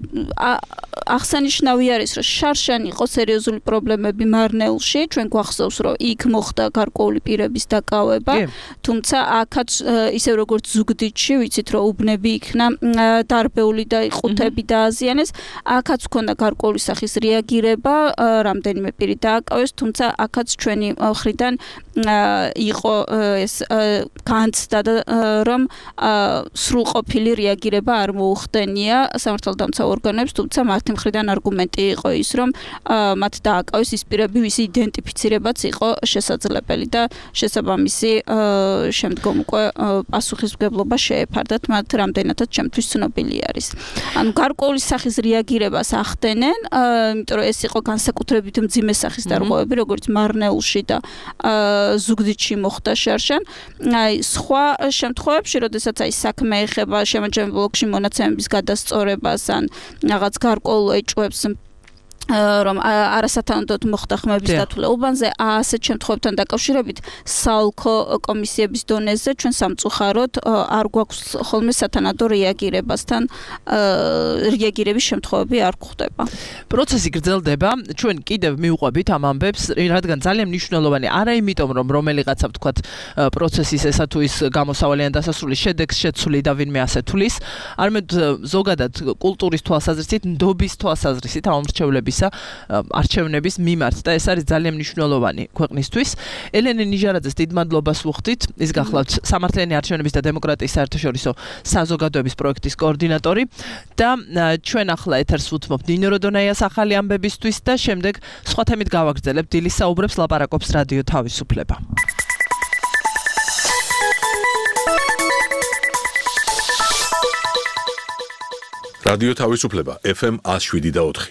F: აღსანიშნავი არის, რომ შარშან იყო სერიოზული პრობლემები მარნეულში, ჩვენ გვახსოვს, რომ იქ მოხდა გარკვეული პირების დაკავება, თუმცა აქაც ისევ როგორც ზუგდიდში, ვიცით, რომ უბნები იქნა დარბეული და ყუთები დააზიანეს, აქაც ჰქონდა გარკვეული სახის რეაგირება, რამდენიმე პირი დააკავეს, თუმცა აქაც ჩვენი მხრიდან იყო ეს განცდა და რომ სრულყოფილი რეაგირება არ მოუხდენია სამართალდამცავ ორგანოებს, თუმცა მათი მხრიდან არგუმენტი იყო ის, რომ მათ დააკავეს ის პირები, ვისი იდენტიფიცირებაც იყო შესაძლებელი და შესაბამისი შემდგომ უკვე პასუხისმგებლობა შეეფარდათ მათ, რამდენადაც ჩემთვის ცნობილი არის. ანუ გარკვეული სახის რეაგირებას ახდენენ, იმიტომ რომ ეს იყო განსაკუთრებით მძიმე სახის დარღვევები, როგორც მარნეულში და ზუგდიდში მოხდა შარშან. აი სხვა შემთხვევებში, როდესაც აი საქმე ეხება შემაჯამებელ ბლოკში მონაცემების გადასწორებას ან რაღაც გარკვეულ ეჭვებს რომ არასათანადოდ მოხდა ხმების დათვლა უბანზე, ასეთ შემთხვევებთან დაკავშირებით საოლქო კომისიების დონეზე ჩვენ სამწუხაროდ არ გვაქვს ხოლმე სათანადო რეაგირებასთან რეაგირების შემთხვევები არ გვხვდება.
B: პროცესი გრძელდება, ჩვენ კიდევ მივყვებით ამ ამბებს, რადგან ძალიან მნიშვნელოვანი არა იმიტომ რომ რომელიღაცა ვთქვათ პროცესის ესა თუ ის გამოსავალი ან დასასრული შედეგს შეცვლი და ვინმე ასე თulis, არამედ ზოგადად კულტურის თვალსაზრისით, ნდობის თვალსაზრისით ამომრჩევლების არჩევნების მიმართ და ეს არის ძალიან მნიშვნელოვანი ქვეყნისთვის. ელენე ნიჟარაძეს დიდ მადლობას ვუხდით. ის გახლავთ სამართლიანი არჩევნების და დემოკრატიის საერთაშორისო საზოგადოების პროექტის კოორდინატორი და ჩვენ ახლა ეთერს ვუთმობთ ნინო როდონაიას ახალი ამბებისთვის და შემდეგ სხვა თემით გავაგრძელებთ დილის საუბრებს, ლაპარაკობს რადიო თავისუფლება.
A: რადიო თავისუფლება FM 107.4.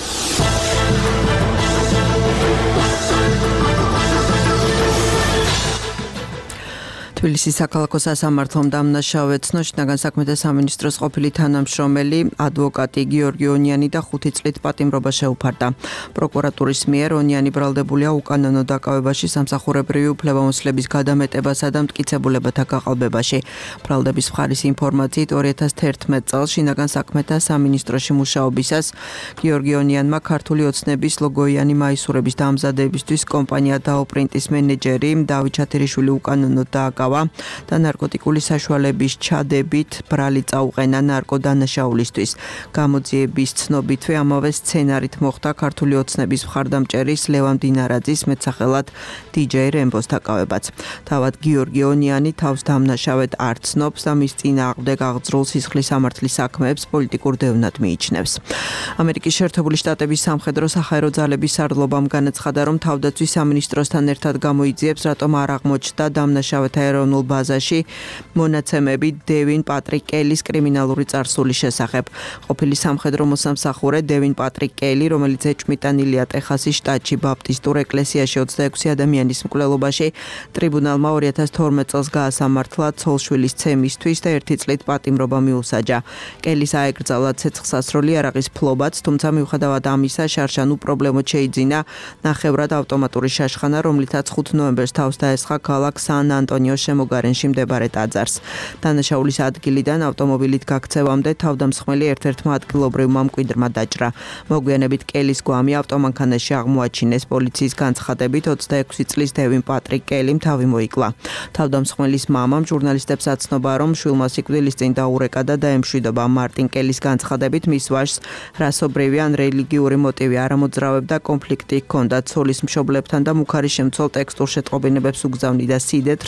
J: თბილისის საქალაქო სასამართლომ დამნაშავე ცნო შინაგან საქმეთა სამინისტროს ყოფილი თანამშრომელი ადვოკატი გიორგი ონიანი და 5 წლით პატიმრობა შეუფარდა. პროკურატურის მიერ ონიანი ბრალდებულია უკანონო დაკავებაში სამსახურებრივი უფლებამოსილების გადამეტებასა და მტკიცებულებათა გაყალბებაში. ბრალდების მხარის ინფორმაციით 2011 წელს შინაგან საქმეთა სამინისტროში მუშაობისას გიორგი ონიანმა ქართული ოცნების ლოგოიანი მაისურების დამზადებისთვის კომპანია დაოპრინტის მენეჯერი დავით ჩათერიშვილი უკანონოდ დააკავა და ნარკოტიკული საშუალების ჩადებით ბრალი წაუყენა ნარკოდანაშაულისთვის. გამოძიების ცნობითვე ამავე სცენარით მოხდა ქართული ოცნების მხარდამჭერის ლევან დინარაძის მეტსახელად DJ რემბოს დაკავებაც. თავად გიორგი ონიანი თავს დამნაშავედ არ ცნობს და მის წინააღმდეგ აღძრულ სისხლის სამართლის საქმეებს პოლიტიკურ დევნად მიიჩნევს. ამერიკის შეერთებული შტატების სამხედრო საჰაერო ძალების სარდლობამ განაცხადა, რომ თავდაცვის სამინისტროსთან ერთად გამოიძიებს, რატომ არ აღმოჩნდა დამნაშავეთა ეროვნულ ბაზაში მონაცემები დევინ პატრიკ კელის კრიმინალური წარსულის შესახებ. ყოფილი სამხედრო მოსამსახურე დევინ პატრიკ კელი, რომელიც ეჭვმიტანილია ტეხასის შტატში ბაპტისტურ ეკლესიაში 26 ადამიანის მკვლელობაში, ტრიბუნალმა 2012 წელს გაასამართლა ცოლშვილის ცემისთვის და 1 წლით პატიმრობა მიუსაჯა. კელის აეკრძალა ცეცხლსასროლი იარაღის ფლობაც, თუმცა მიუხედავად ამისა, შარშან უპრობლემოდ შეიძინა ნახევრად ავტომატური შაშხანა, რომლითაც 5 ნოემბერს თავს დაესხა ქალაქ სან ანტონიოს შემოგარენში მდებარე ტაძარს. დანაშაულის ადგილიდან ავტომობილით გაქცევამდე თავდამსხმელი ერთ-ერთმა ადგილობრივმა მკვიდრმა დაჭრა. მოგვიანებით კელის გვამი ავტომანქანაში აღმოაჩინეს. პოლიციის განცხადებით 26 წლის დევინ პატრიკ კელიმ თავი მოიკლა. თავდამსხმელის მამამ ჟურნალისტებს აცნობა, რომ შვილმა სიკვდილის წინ დაურეკა და დაემშვიდობა. მარტინ კელის განცხადებით მის ვაჟს რასობრივი ან რელიგიური მოტივი არ ამოძრავებდა, კონფლიქტი ჰქონდა ცოლის მშობლებთან და მუქარი შემცველ ტექსტურ შეტყობინებებს უგზავნიდა სიდეთრს, რომელიც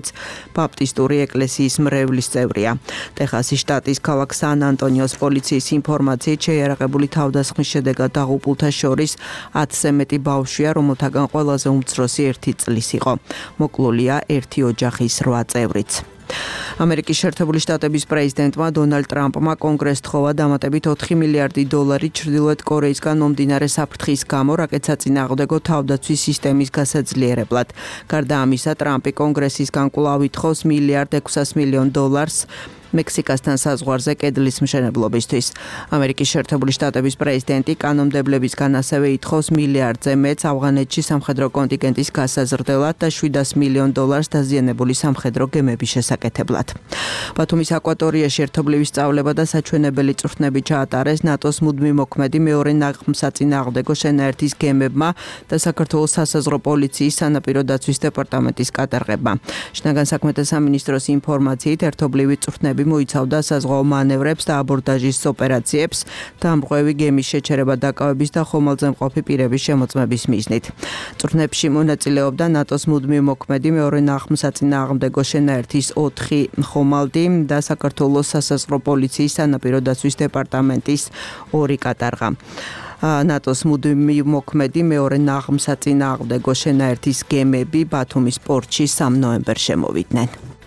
J: რომელიც ბაპტისტური ეკლესიის მრევლის წევრია. ტეხასის შტატის ქალაქ სან-ანტონიოს პოლიციის ინფორმაციით შეიარაღებული თავდასხმის შედეგად დაღუპულთა შორის 10-ზე მეტი ბავშვია, რომელთაგან ყველაზე უმცროსი 1 წლის იყო. მოკლულია 1 ოჯახის 8 წევრიც. ამერიკის შეერთებული შტატების პრეზიდენტმა დონალდ ტრამპმა კონგრესს თხოვა დამატებით $4 მილიარდი ჩრდილოეთ კორეისგან მომდინარე საფრთხის გამო რაკეტსაწინააღმდეგო თავდაცვის სისტემის გასაძლიერებლად. გარდა ამისა, ტრამპი კონგრესისგან კვლავ ითხოვს $1.6 მილიარდ მექსიკასთან საზღვარზე კედლის მშენებლობისთვის. ამერიკის შეერთებული შტატების პრეზიდენტი კანონმდებლებისგან ასევე ითხოვს $1 მილიარდზე მეტს ავღანეთში სამხედრო კონტინგენტის გასაზრდელად და $700 მილიონ დაზიანებული სამხედრო გემების შესაკეთებლად. ბათუმის აკვატორიაში ერთობლივი სწავლება და საჩვენებელი წვრთნები ჩაატარეს ნატოს მუდმივ მოქმედი მეორე ნაღმსაწინააღმდეგო შენაერთის გემებმა და საქართველოს სასაზღვრო პოლიციის სანაპირო დაცვის დეპარტამენტის კატარღებმა. შინაგან საქმეთა სამინისტროს ინფორმაციით ერთობლივი წვრთნები მოიცავდა საზღვაო მანევრებს და აბორდაჟის ოპერაციებს და ამრღვევი გემის შეჩერება დაკავების და ხომალდზე პირების შემოწმების მიზნით. წვრთნებში მონაწილეობდა ნატოს მუდმივ მოქმედი მეორე ნაღმსაწინააღმდეგო შენაერთის 4 ხომალდი და საქართველოს სასაზღვრო პოლიციის სანაპირო დაცვის დეპარტამენტის 2 კატარღა. ნატოს მუდმივ მოქმედი მეორე ნაღმსაწინააღმდეგო შენაერთის გემები ბათუმის პორტში 3 ნოემბერს შემოვიდნენ.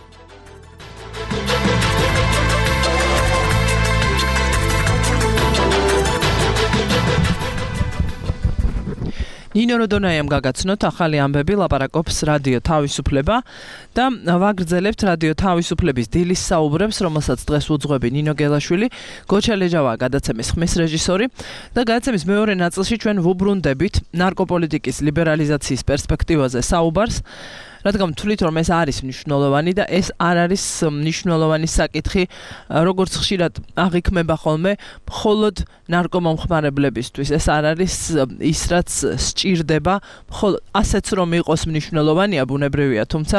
B: ნინო როდონაიამ გაგაცნოთ ახალი ამბები, ლაპარაკობს რადიო თავისუფლება და ვაგრძელებთ რადიო თავისუფლების დილის საუბრებს, რომელსაც დღეს უძღვები ნინო გელაშვილი, გოჩა ლეჯავაა გადაცემის ხმის რეჟისორი და გადაცემის მეორე ნაწილში ჩვენ ვუბრუნდებით ნარკოპოლიტიკის ლიბერალიზაციის პერსპექტივაზე საუბარს. რადგან თვლით რომ ეს არის მნიშვნელოვანი და ეს არ არის მნიშვნელოვანი საკითხი, როგორც ხშირად აღიქმება ხოლმე მხოლოდ ნარკომომხმარებლებისთვის. ეს არ არის ის, რაც სჭირდება, მხოლოდ ასეც რომ იყოს მნიშვნელოვანია, ბუნებრივია, თუმცა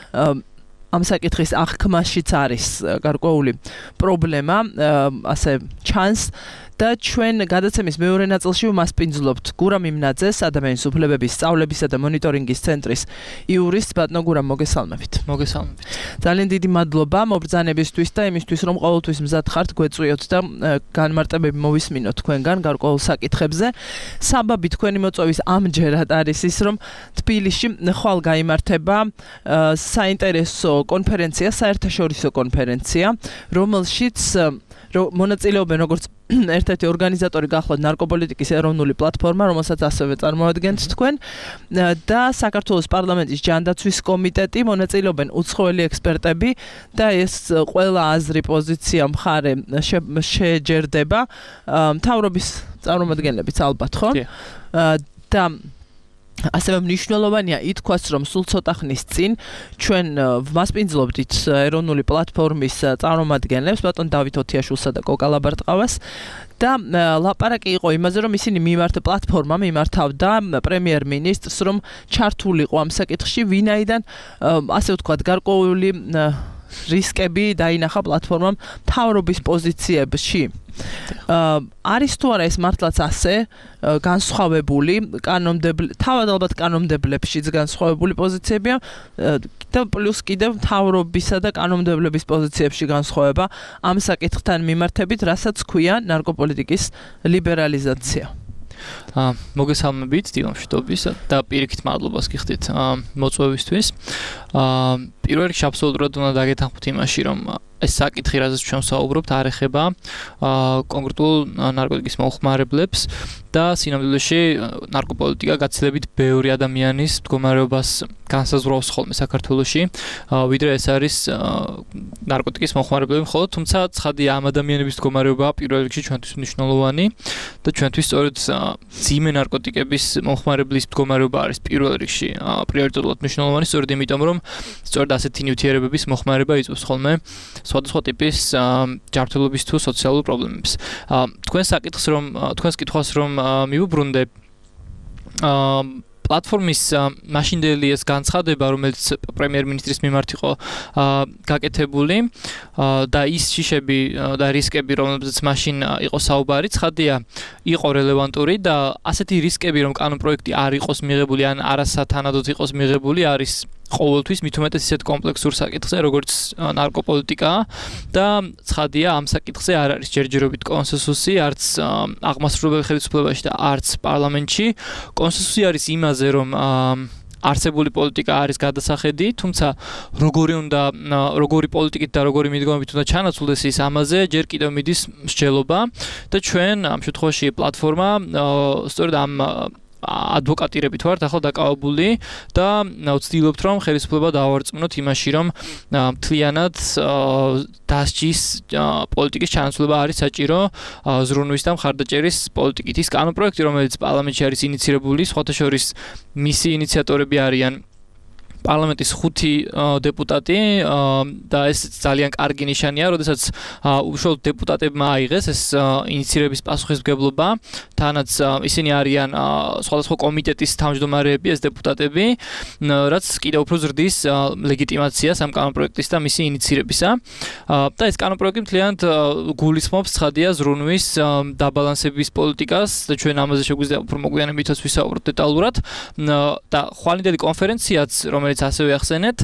B: ამ საკითხის აღქმაშიც არის გარკვეული პრობლემა, ასე ჩანს. და ჩვენ გადაცემის მეორე ნაწილში ვმასპინძლობთ გურამ იმნაძეს, ადამიანის უფლებების სწავლებისა და მონიტორინგის ცენტრის იურისტს. ბატონო გურამ, მოგესალმებით.
K: მოგესალმებით.
B: ძალიან დიდი მადლობა მობრძანებისთვის და იმისთვის, რომ ყოველთვის მზად ხართ გვეწვიოთ და განმარტებები მოვისმინოთ თქვენგან გარკვეულ საკითხებზე. საბაბი თქვენი მოწვევის ამჯერად არის ის, რომ თბილისში ხვალ გაიმართება საინტერესო კონფერენცია, საერთაშორისო კონფერენცია, რომელშიც მონაწილეობენ როგორც ერთ-ერთი ორგანიზატორი გახლავთ ნარკოპოლიტიკის ეროვნული პლატფორმა, რომელსაც ასევე წარმოადგენთ თქვენ და საქართველოს პარლამენტის ჯანდაცვის კომიტეტი, მონაწილეობენ უცხოელი ექსპერტები და ეს ყველა აზრი, პოზიცია, მხარე შეჯერდება მთავრობის წარმომადგენლებიც ალბათ, ხო? და ასევე მნიშვნელოვანია ითქვას, რომ სულ ცოტა ხნის წინ ჩვენ ვმასპინძლობდით ეროვნული პლატფორმის წარმომადგენლებს, ბატონ დავით ოთიაშვილსა და კოკა ლაბარტყავას და ლაპარაკი იყო იმაზე, რომ ისინი პლატფორმა მიმართავდა პრემიერ-მინისტრს, რომ ჩართულიყო ამ საკითხში, ვინაიდან ასე ვთქვათ, გარკვეული რისკები დაინახა პლატფორმამ მთავრობის პოზიციებში. არის თუ არა ეს მართლაც ასე განსხვავებული თავად ალბათ კანონმდებლებშიც განსხვავებული პოზიციებია და პლუს კიდევ მთავრობისა და კანონმდებლების პოზიციებში განსხვავება ამ საკითხთან მიმართებით, რასაც ქვია ნარკოპოლიტიკის ლიბერალიზაცია.
K: მოგესალმებით დილამშვიდობის და პირიქით მადლობას გიხდით მოწვევისთვის. პირველ რიგში აბსოლუტურად უნდა დაგეთანხმოთ იმაში, რომ ეს საკითხი, რაზეც ჩვენ ვსაუბრობთ, არ ეხება კონკრეტულ ნარკოტიკის მომხმარებლებს და სინამდვილეში ნარკოპოლიტიკა გაცილებით ბევრი ადამიანის მდგომარეობას განსაზღვრავს ხოლმე საქართველოში, ვიდრე ეს არის ნარკოტიკის მომხმარებლები მხოლოდ, თუმცა ცხადია ამ ადამიანების მდგომარეობა პირველ რიგში ჩვენთვის მნიშვნელოვანი და ჩვენთვის სწორედ ძიმე ნარკოტიკების მომხმარებლის მდგომარეობა არის პირველ რიგში პრიორიტეტულად მნიშვნელოვანი, სწორედ იმიტომ, რომ სწორედ ასეთი ნივთიერებების მომხმარება იწვევს ხოლმე სხვადასხვა ტიპის ჯანმრთელობის თუ სოციალურ პრობლემებს. თქვენს კითხვას რომ მივუბრუნდე პლატფორმის მაშინდელი ეს განცხადება, რომელიც პრემიერ-მინისტრის მიმართ იყო გაკეთებული და ის შიშები და რისკები, რომელზეც მაშინ იყო საუბარი, ცხადია, იყო რელევანტური და ასეთი რისკები, რომ კანონპროექტი არ იყოს მიღებული ან არასათანადოდ იყოს მიღებული, არის ყოველთვის მით უმეტეს ისეთ კომპლექსურ საკითხზე, როგორც ნარკოპოლიტიკა და ცხადია ამ საკითხზე არ არის ჯერჯერობით კონსენსუსი, არც აღმასრულებელ ხელისუფლებაში და არც პარლამენტში. კონსენსუსი არის იმაზე, რომ არსებული პოლიტიკა არის გადასახედი, თუმცა როგორი პოლიტიკით და როგორი მიდგომებით უნდა ჩანაცვლდეს ის ამაზე ჯერ კიდევ მიდის მსჯელობა და ჩვენ ამ შემთხვევაში პლატფორმა სწორედ ამ ადვოკატირებით ვართ ახლა დაკავებული და ვცდილობთ რომ ხელისუფლება დავარწმუნოთ იმაში რომ მთლიანად დასჯის პოლიტიკის ჩანაცვლება არის საჭირო ზრუნვის და მხარდაჭერის პოლიტიკით. ის კანონპროექტი რომელიც პარლამენტში არის ინიცირებული, სხვათა შორის მისი ინიციატორები არიან პარლამენტის 5 დეპუტატი და ეს ძალიან კარგი ნიშანია, როდესაც უშუალოდ დეპუტატებმა აიღეს ეს ინიციირების პასუხისმგებლობა, თანაც ისინი არიან სხვადასხვა კომიტეტის თავმჯდომარეები, ეს დეპუტატები, რაც კიდევ უფრო ზრდის ლეგიტიმაციას ამ კანონპროექტის და მისი ინიციირებისა. და ეს კანონპროექტი მთლიანად გულისხმობს ცხადია ზრუნვის დაბალანსების პოლიტიკას და ჩვენ ამაზე შეგვიძლია უფრო მოგვიანებით ვისაუბროთ დეტალურად და ხვალინდელი კონფერენციაც, რომელიც ასევე ახსენეთ,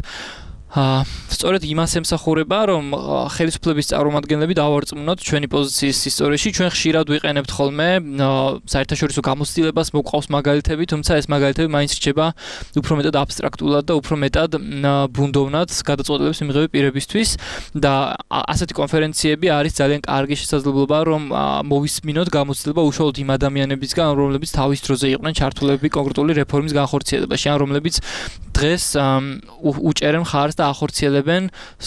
K: სწორედ იმას ემსახურება, რომ ხელისუფლების წარმომადგენლები დავარწმუნოთ ჩვენი პოზიციის ისტორიაში. ჩვენ ხშირად ვიყენებთ ხოლმე საერთაშორისო გამოცდილებას, მოყავს მაგალითები, თუმცა ეს მაგალითები მაინც რჩება უფრო მეტად აბსტრაქტულად და უფრო მეტად ბუნდოვნად გადაწყვეტილების მიღები პირებისთვის და ასეთი კონფერენციები არის ძალიან კარგი შესაძლებლობა, რომ მოვისმინოთ გამოცდილება უშუალოდ იმ ადამიანებისგან, რომლებიც თავის დროზე იყვნენ ჩართულები კონკრეტული რეფორმის განხორციელებაში, ან რომლებიც დღეს უჭერენ მხარს და ახორციელებენ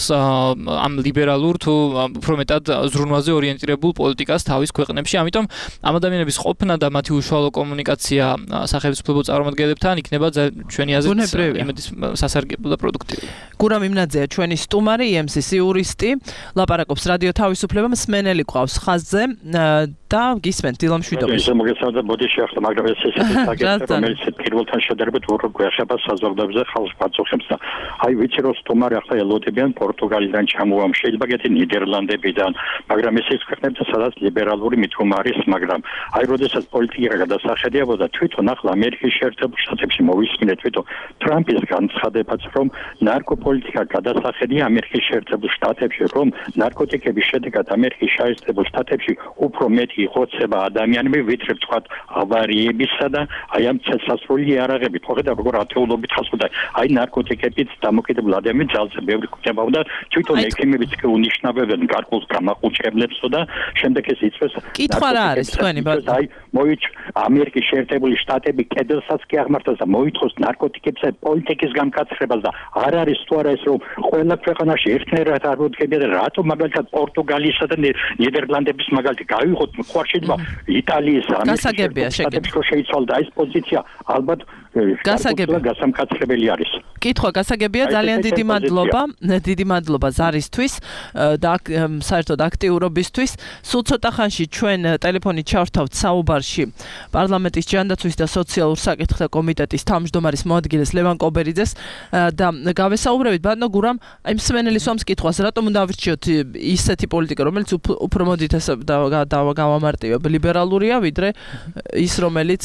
K: ამ ლიბერალურ თუ უფრო მეტად ზრუნვაზე ორიენტირებულ პოლიტიკას თავის ქვეყნებში. ამიტომ ამ ადამიანების ყოფნა და მათი უშუალო კომუნიკაცია სახელმწიფო წარმომადგენლებთან იქნება ჩვენი აზრით იმედის სასარგებლო და პროდუქტიული.
B: გურამ იმნაძეა ჩვენი სტუმარი, EMC-ის იურისტი, ლაპარაკობს რადიო თავისუფლება, მსმენელი ყავს ხაზზე და გისმენთ დილა მშვიდობის.
H: ეს მოგესალმებით, ბოდიში ახლა მაგრამ ეს საკითხი რომელიც პირველთან შედარებით უფრო გვეხება საზოგადოებაზე ხალხს პასუხებს და აი ვიცი რომ სტუმარი ახლა ელოდებიან პორტუგალიდან ჩამოვამ, შეიძლება გეთი ნიდერლანდებიდან, მაგრამ ეს ქვეყნებთან სადაც ლიბერალური მითქმა არის, მაგრამ აი როდესაც პოლიტიკა გადასახედებოდა თვითონ ახლა ამერიკის შეერთებულ შტატებში მოვისმინეთ თვითონ ტრამპის განცხადებაც რომ ნარკოპოლიტიკა გადასახედია ამერიკის შეერთებულ შტატებში, რომ ნარკოტიკების შედეგად ამერიკის შეერთებულ შტატებში უფრო მეტი იხოცება ადამიანები, ვიდრე თქვათ ავარიებისა და აი ამ ცეცხლსასროლი იარაღებით. ხედავ როგორ ათეულობით ხასუდა აი ნარკოტიკებით დამოკიდებულ ადამიანებს ძალზე ბევრი ხდება და თვითონ ექიმებიც კი უნიშნავებენ გარკვეულ გამაყუჩებლებსო და შემდეგ ეს იწვევს.
B: კითხვა რა არის თქვენი ბატონო?
H: აი მოიჩ ამერიკის შეერთებული შტატები კედელსაც კი აღმართავს და მოითხოვს ნარკოტიკებსა პოლიტიკის გამკაცრებას და არ არის თუ არა ეს რომ ყველა ქვეყანაში ერთნაირად არ მოდგებია და რატომ მაგალითად პორტუგალიისა და ნიდერლანდების მაგალითი გავიღოთ, ხო არ შეიძლება იტალიის
B: გასაგებია შეგეთ
H: შეიცვალა და ეს პოზიცია ალბათ გასამკაცრებელი არის.
B: კითხვა გასაგებია, ძალიან დიდი მადლობა, დიდი მადლობა ზარისთვის და საერთოდ აქტიურობისთვის. სულ ცოტა ხანში ჩვენ ტელეფონით ჩავრთავთ საუბარში პარლამენტის ჯანდაცვის და სოციალურ საკითხთა კომიტეტის თავმჯდომარის მოადგილეს ლევან კობერიძეს და გავესაუბრებით ბატონო გურამ აი მსმენელის ვამს კითხვას, რატომ უნდა ავირჩიოთ ისეთი პოლიტიკა, რომელიც უფრო მოდით ეს გავამარტივებ ლიბერალურია, ვიდრე ის რომელიც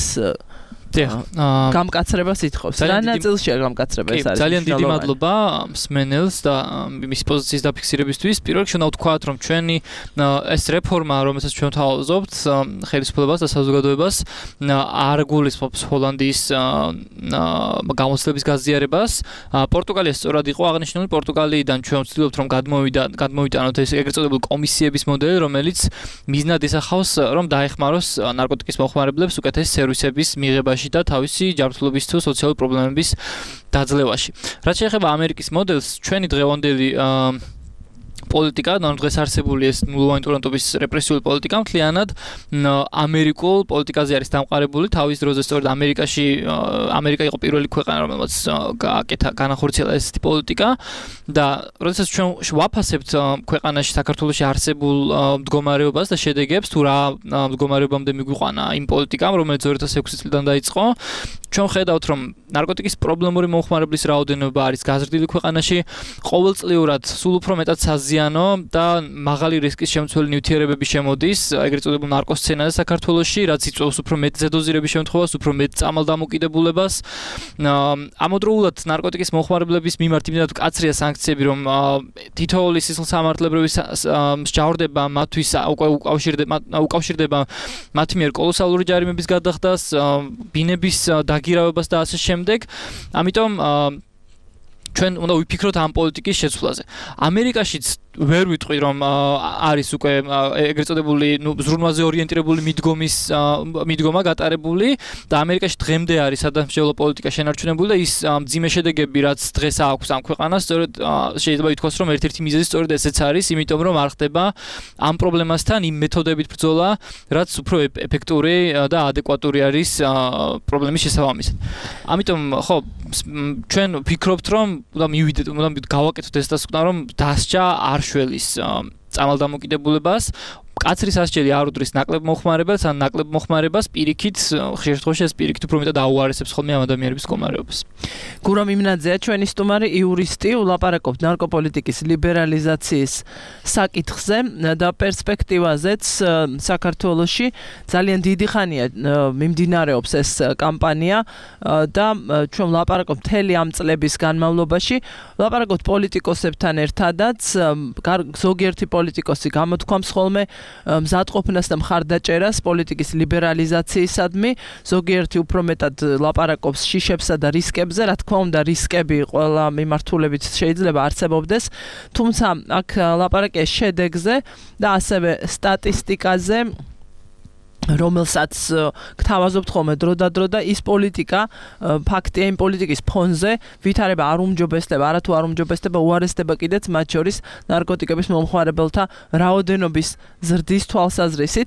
B: გამკაცრებას ითხოვს. რა ნაწილშია გამკაცრება ეს არის?
K: ძალიან დიდი მადლობა მსმენელს და მის პოზიციის დაფიქსირებისთვის. პირველ რიგში უნდა ვთქვათ, რომ ჩვენი ეს რეფორმა, რომელსაც ჩვენ ვთავაზობთ ხელისუფლებას და საზოგადოებას, არ გულისხმობს ჰოლანდიის გამოცდილების გაზიარებას. პორტუგალია სწორად იყო აღნიშნული, პორტუგალიიდან ჩვენ ვცდილობთ, რომ გადმოვიტანოთ ეს ეგრეთ წოდებული კომისიების მოდელი, რომელიც მიზნად ისახავს, რომ დაეხმაროს ნარკოტიკის მომხმარებლებს უკეთეს სერვისების მიღებაში და თავისი ჯანმრთელობის თუ სოციალური პრობლემების დაძლევაში. რაც შეეხება ამერიკის მოდელს, ჩვენი დღევანდელი პოლიტიკა, დღეს არსებული ეს ნულოვანი ტოლერანტობის რეპრესიული პოლიტიკა მთლიანად ამერიკულ პოლიტიკაზე არის დამყარებული. თავის დროზე სწორედ ამერიკა იყო პირველი ქვეყანა, რომელმაც გააკეთა განახორციელა ესეთი პოლიტიკა და როდესაც ჩვენ ვაფასებთ ქვეყანაში საქართველოში არსებულ მდგომარეობას და შედეგებს, თუ რა მდგომარეობამდე მიგვიყვანა იმ პოლიტიკამ, რომელიც 2006 წლიდან დაიწყო, ჩვენ ხედავთ, რომ ნარკოტიკის პრობლემური მომხმარებლის რაოდენობა არის გაზრდილი ქვეყანაში, ყოველწლიურად სულ უფრო მეტად საზიარს არაზიანო და მაღალი რისკის შემცველი ნივთიერებები შემოდის ეგრეთ წოდებულ ნარკოსცენაზე საქართველოში, რაც იწვევს უფრო მეტ ზედოზირების შემთხვევას, უფრო მეტ წამალდამოკიდებულებას. ამავდროულად ნარკოტიკის მოხმარებლების მიმართ იმდენად მკაცრია სანქციები, რომ თითოეული სისხლსამართლებრივი მსჯავრდება მათთვის უკავშირდება მათი მიერ კოლოსალური ჯარიმების გადახდას, ბინების დაგირავებას და ასე შემდეგ. ამიტომ ჩვენ უნდა ვიფიქროთ ამ პოლიტიკის შეცვლაზე. ამერიკაშიც ვერ ვიტყვი რომ არის უკვე ეგრეთ წოდებული ზრუნვაზე ორიენტირებული მიდგომა გატარებული და ამერიკაში დღემდე არის სადამსჯელო პოლიტიკა შენარჩუნებული და ის მძიმე შედეგები რაც დღეს აქვს ამ ქვეყანას სწორედ შეიძლება ითქვას რომ ერთ-ერთი მიზეზი სწორედ ესეც არის იმიტომ რომ არ ხდება ამ პრობლემასთან იმ მეთოდებით ბრძოლა რაც უფრო ეფექტური და ადეკვატური არის პრობლემის შესაბამისად. ამიტომ ხო ჩვენ ვფიქრობთ რომ უნდა გავაკეთოთ ეს დასკვნა რომ დასჯა არ შველის წამალდამოკიდებულებას კაცრის ასჯელი არ უდრის ნაკლებ მოხმარებელს ან ნაკლებ მოხმარებას პირიქით ხშირ შემთხვევაში ეს პირიქით უფრო მეტად აუარესებს ხოლმე ამ ადამიანების მდგომარეობას.
B: გურამ იმნაძეა ჩვენი სტუმარი იურისტი ვლაპარაკობთ ნარკოპოლიტიკის ლიბერალიზაციის საკითხზე და პერსპექტივაზეც საქართველოში ძალიან დიდი ხანია მიმდინარეობს ეს კამპანია და ჩვენ ვლაპარაკობთ მთელი ამ წლების განმავლობაში ვლაპარაკობთ პოლიტიკოსებთან ერთადაც ზოგიერთი პოლიტიკოსი გამოთქვამს ხოლმე მზადყოფნას და მხარდაჭერას პოლიტიკის ლიბერალიზაციისადმი ზოგიერთი უფრო მეტად ლაპარაკობს შიშებსა და რისკებზე რა თქმა უნდა რისკები ყველა მიმართულებით შეიძლება არსებობდეს თუმცა აქ ლაპარაკია შედეგზე და ასევე სტატისტიკაზე რომელსაც გთავაზობთ ხოლმე დროდადრო და ის პოლიტიკა ფაქტია იმ პოლიტიკის ფონზე ვითარება არ უმჯობესდება არათუ არ უმჯობესდება უარესდება კიდეც მათ შორის ნარკოტიკების მომხმარებელთა რაოდენობის ზრდის თვალსაზრისით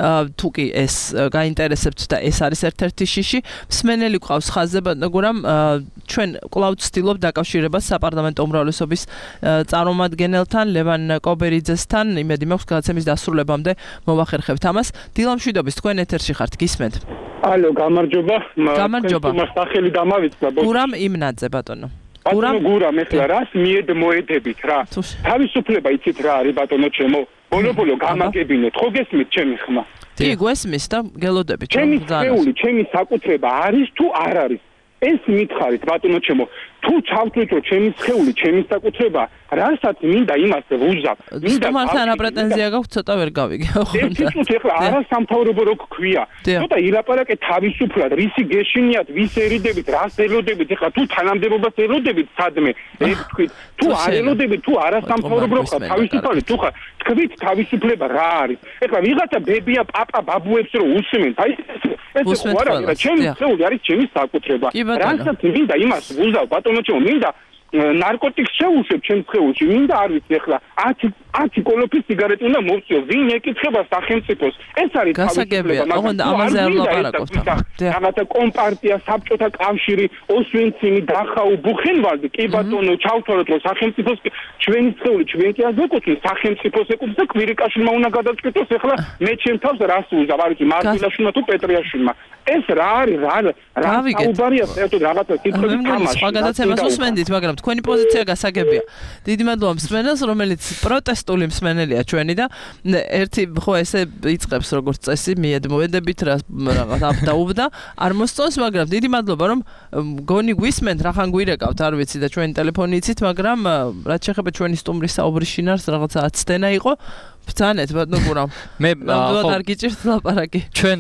B: თუ კი ეს გაინტერესებთ და ეს არის ერთ-ერთი შიში მსმენელი ყავს ხაზზე გურამ ჩვენ კვლავ ვცდილობთ დაკავშირებას საპარლამენტო უმრავლესობის წარმომადგენელთან ლევან კობერიძესთან იმედი მაქვს გადაცემის დასრულებამდე მოვახერხებთ ამას დილამშვიდ თქვენ ეთერში ხართ გისმენთ?
L: ალო, გამარჯობა.
B: გამარჯობა.
L: სახელი დამავიწყდა.
B: გურამ იმნაძე ბატონო.
L: გურამ ეხლა რას მიედმოედებით რა? თავისუფლება იცით რა არის ბატონო ჩემო? ბოლო გამაგებინეთ, ხო გესმით ჩემი ხმა?
B: კი, გვესმის და გელოდებით.
L: ჩემი სხეული, ჩემი საკუთრება არის თუ არ არის? ეს მითხარით ბატონო ჩემო, თუ ჩავთვლით რომ ჩემი სხეული, ჩემი საკუთრება, რასაც მინდა იმას ვუზავ.
B: მინდა მართან პრეტენზია გაქვთ, ცოტა ვერ გავიგე.
L: ერთი წუთი ეხლა არასამთავრობო რო გქვია. ცოტა ილაპარაკე თავისუფლად, რისი გეშინიათ, ვის ერიდებით, რას ელოდებით, ეხლა თუ თანამდებობას ელოდებით სადმე, ეგ თქვით, თუ არ ელოდებით, თუ არასამთავრობო ხარ, თავისუფალი თუ ხარ, თქვით თავისუფლება რა არის? ეხლა ვიღაცა ბებია, პაპა, ბაბუებს რო უსმენთ, აი ეს ხო არა, ჩემი სხეული არის ჩემი საკუთრება. რასაც მინდა იმას ვუზავ, ბატონო ჩემო, მინდა ნარკოტიკს შევუშვებ ჩემს სხეულში, მინდა არ ვიცი ეხლა 10 კოლოფის სიგარეტი უნდა მოვწიო, ვინ ეკითხება სახელმწიფოს? ეს არის
B: გასაგებია, ოღონდ ამაზე არ ვლაპარაკობთ.
L: რაღაცა კომპარტია, საბჭოთა კავშირი, ოსვენციმი, დახაუ, ბუხენვალდი, კი ბატონო, ჩავთვალოთ რომ სახელმწიფოს ჩვენი სხეული ჩვენ კი არ გვეკუთვნის, სახელმწიფოს ეკუთვნის და კვირიკაშვილმა უნდა გადაწყვიტოს ეხლა მე ჩემ თავს რას უზავ, არ ვიცი, მარტვილაშვილმა თუ პეტრიაშვილმა. ეს რა არის, რა საუბარია საერთოდ რაღაცა სიტყვების თამაში.
B: სხვა გადაცემას უსმენდით, მაგრამ თქვენი პოზიცია გასაგებია. დიდი მადლობა მსმენელს, რომელიც პროტესტული მსმენელია ჩვენი და ერთი ხო ესე იწყებს როგორც წესი მიედმოედებით რაღაც დაუბდა არ მოსწონს, მაგრამ დიდი მადლობა რომ გონი გვისმენთ, რახან გვირეკავთ, არ ვიცი და ჩვენი ტელეფონი იცით, მაგრამ რაც შეეხება ჩვენი სტუმრის საუბრის შინაარს რაღაცა აცდენა იყო. ბრძანეთ ბატონო გურამ.
K: მე
B: ხო არ გიჭირთ ლაპარაკი.
K: ჩვენ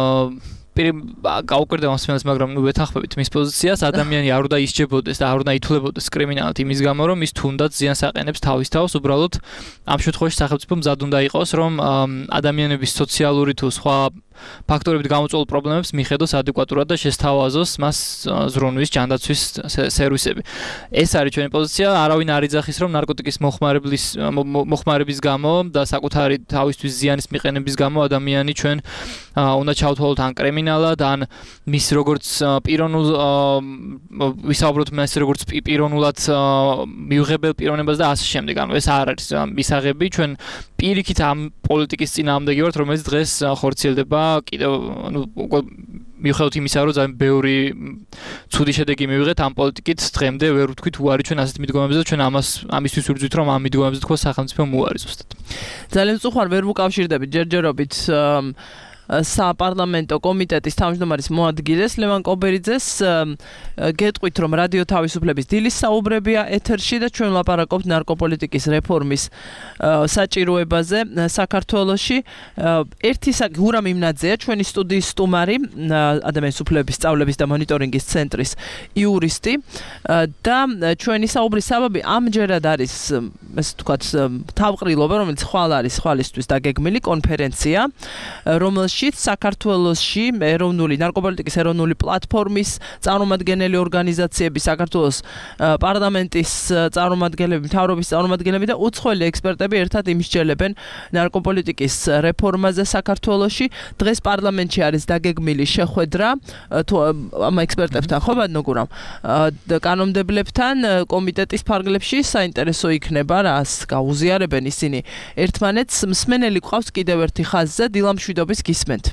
K: გაუკვირდა მოსმენელს, მაგრამ ვეთანხმებით მის პოზიციას, ადამიანი არ უნდა ისჯებოდეს და არ უნდა ითვლებოდეს კრიმინალად იმის გამო, რომ ის თუნდაც ზიანს აყენებს თავის თავს, უბრალოდ ამ შემთხვევაში სახელმწიფო მზად უნდა იყოს, რომ ადამიანების სოციალური თუ სხვა ფაქტორებით გამოწვეულ პრობლემებს მიხედოს ადეკვატურად და შესთავაზოს მას ზრუნვის ჯანდაცვის სერვისები. ეს არის ჩვენი პოზიცია, არავინ არ იძახის, რომ ნარკოტიკის მოხმარების გამო და საკუთარი თავისთვის ზიანის მიყენების გამო ადამიანი ჩვენ უნდა ჩავთვალოთ ან კრიმინალად, ან მის როგორც პიროვნულ ვისაუბროთ მას როგორც პიროვნულად მიუღებელ პიროვნებას და ასე შემდეგ. ანუ ეს არ არის მისაღები, ჩვენ პირიქით ამ პოლიტიკის წინააღმდეგი ვართ, რომელიც დღეს ხორციელდება კიდევ მიუხედავად იმისა, რომ ძალიან ბევრი ცუდი შედეგი მივიღეთ ამ პოლიტიკით, დღემდე ვერ ვთქვით უარი ჩვენ ასეთ მიდგომებზე და ჩვენ ამისთვის ვიძვით, რომ ამ მიდგომებზე თქვა სახელმწიფო უარი ზუსტად.
B: ძალიან წუხარ ვერ ვუკავშირდებით ჯერჯერობით საპარლამენტო კომიტეტის თავმჯდომარის მოადგილეს ლევან კობერიძეს გეტყვით რომ რადიო თავისუფლების დილის საუბრებია ეთერში და ჩვენ ვლაპარაკობთ ნარკოპოლიტიკის რეფორმის საჭიროებაზე საქართველოში. ერთი გურამ იმნაძეა ჩვენი სტუდიის სტუმარი ადამიანის უფლებების სწავლების და მონიტორინგის ცენტრის იურისტი და ჩვენი საუბრის საბაბი ამჯერად არის ესე ვთქვათ თავყრილობა რომელიც ხვალ არის ხვალისთვის დაგეგმილი კონფერენცია რომელშიც საქართველოში ეროვნული ნარკოპოლიტიკის ეროვნული პლატფორმის წარმომადგენელი ორგანიზაციები საქართველოს პარლამენტის წარმომადგენლები მთავრობის წარმომადგენლები და უცხოელი ექსპერტები ერთად იმსჯელებენ ნარკოპოლიტიკის რეფორმაზე საქართველოში. დღეს პარლამენტში არის დაგეგმილი შეხვედრა ამ ექსპერტებთან ხო ბატონო კანონმდებლებთან კომიტეტის ფარგლებში საინტერესო იქნება რას გაუზიარებენ ისინი ერთმანეთს. მსმენელი ყავს კიდევ ერთი ხაზზე დილა მშვიდობის გისმენთ.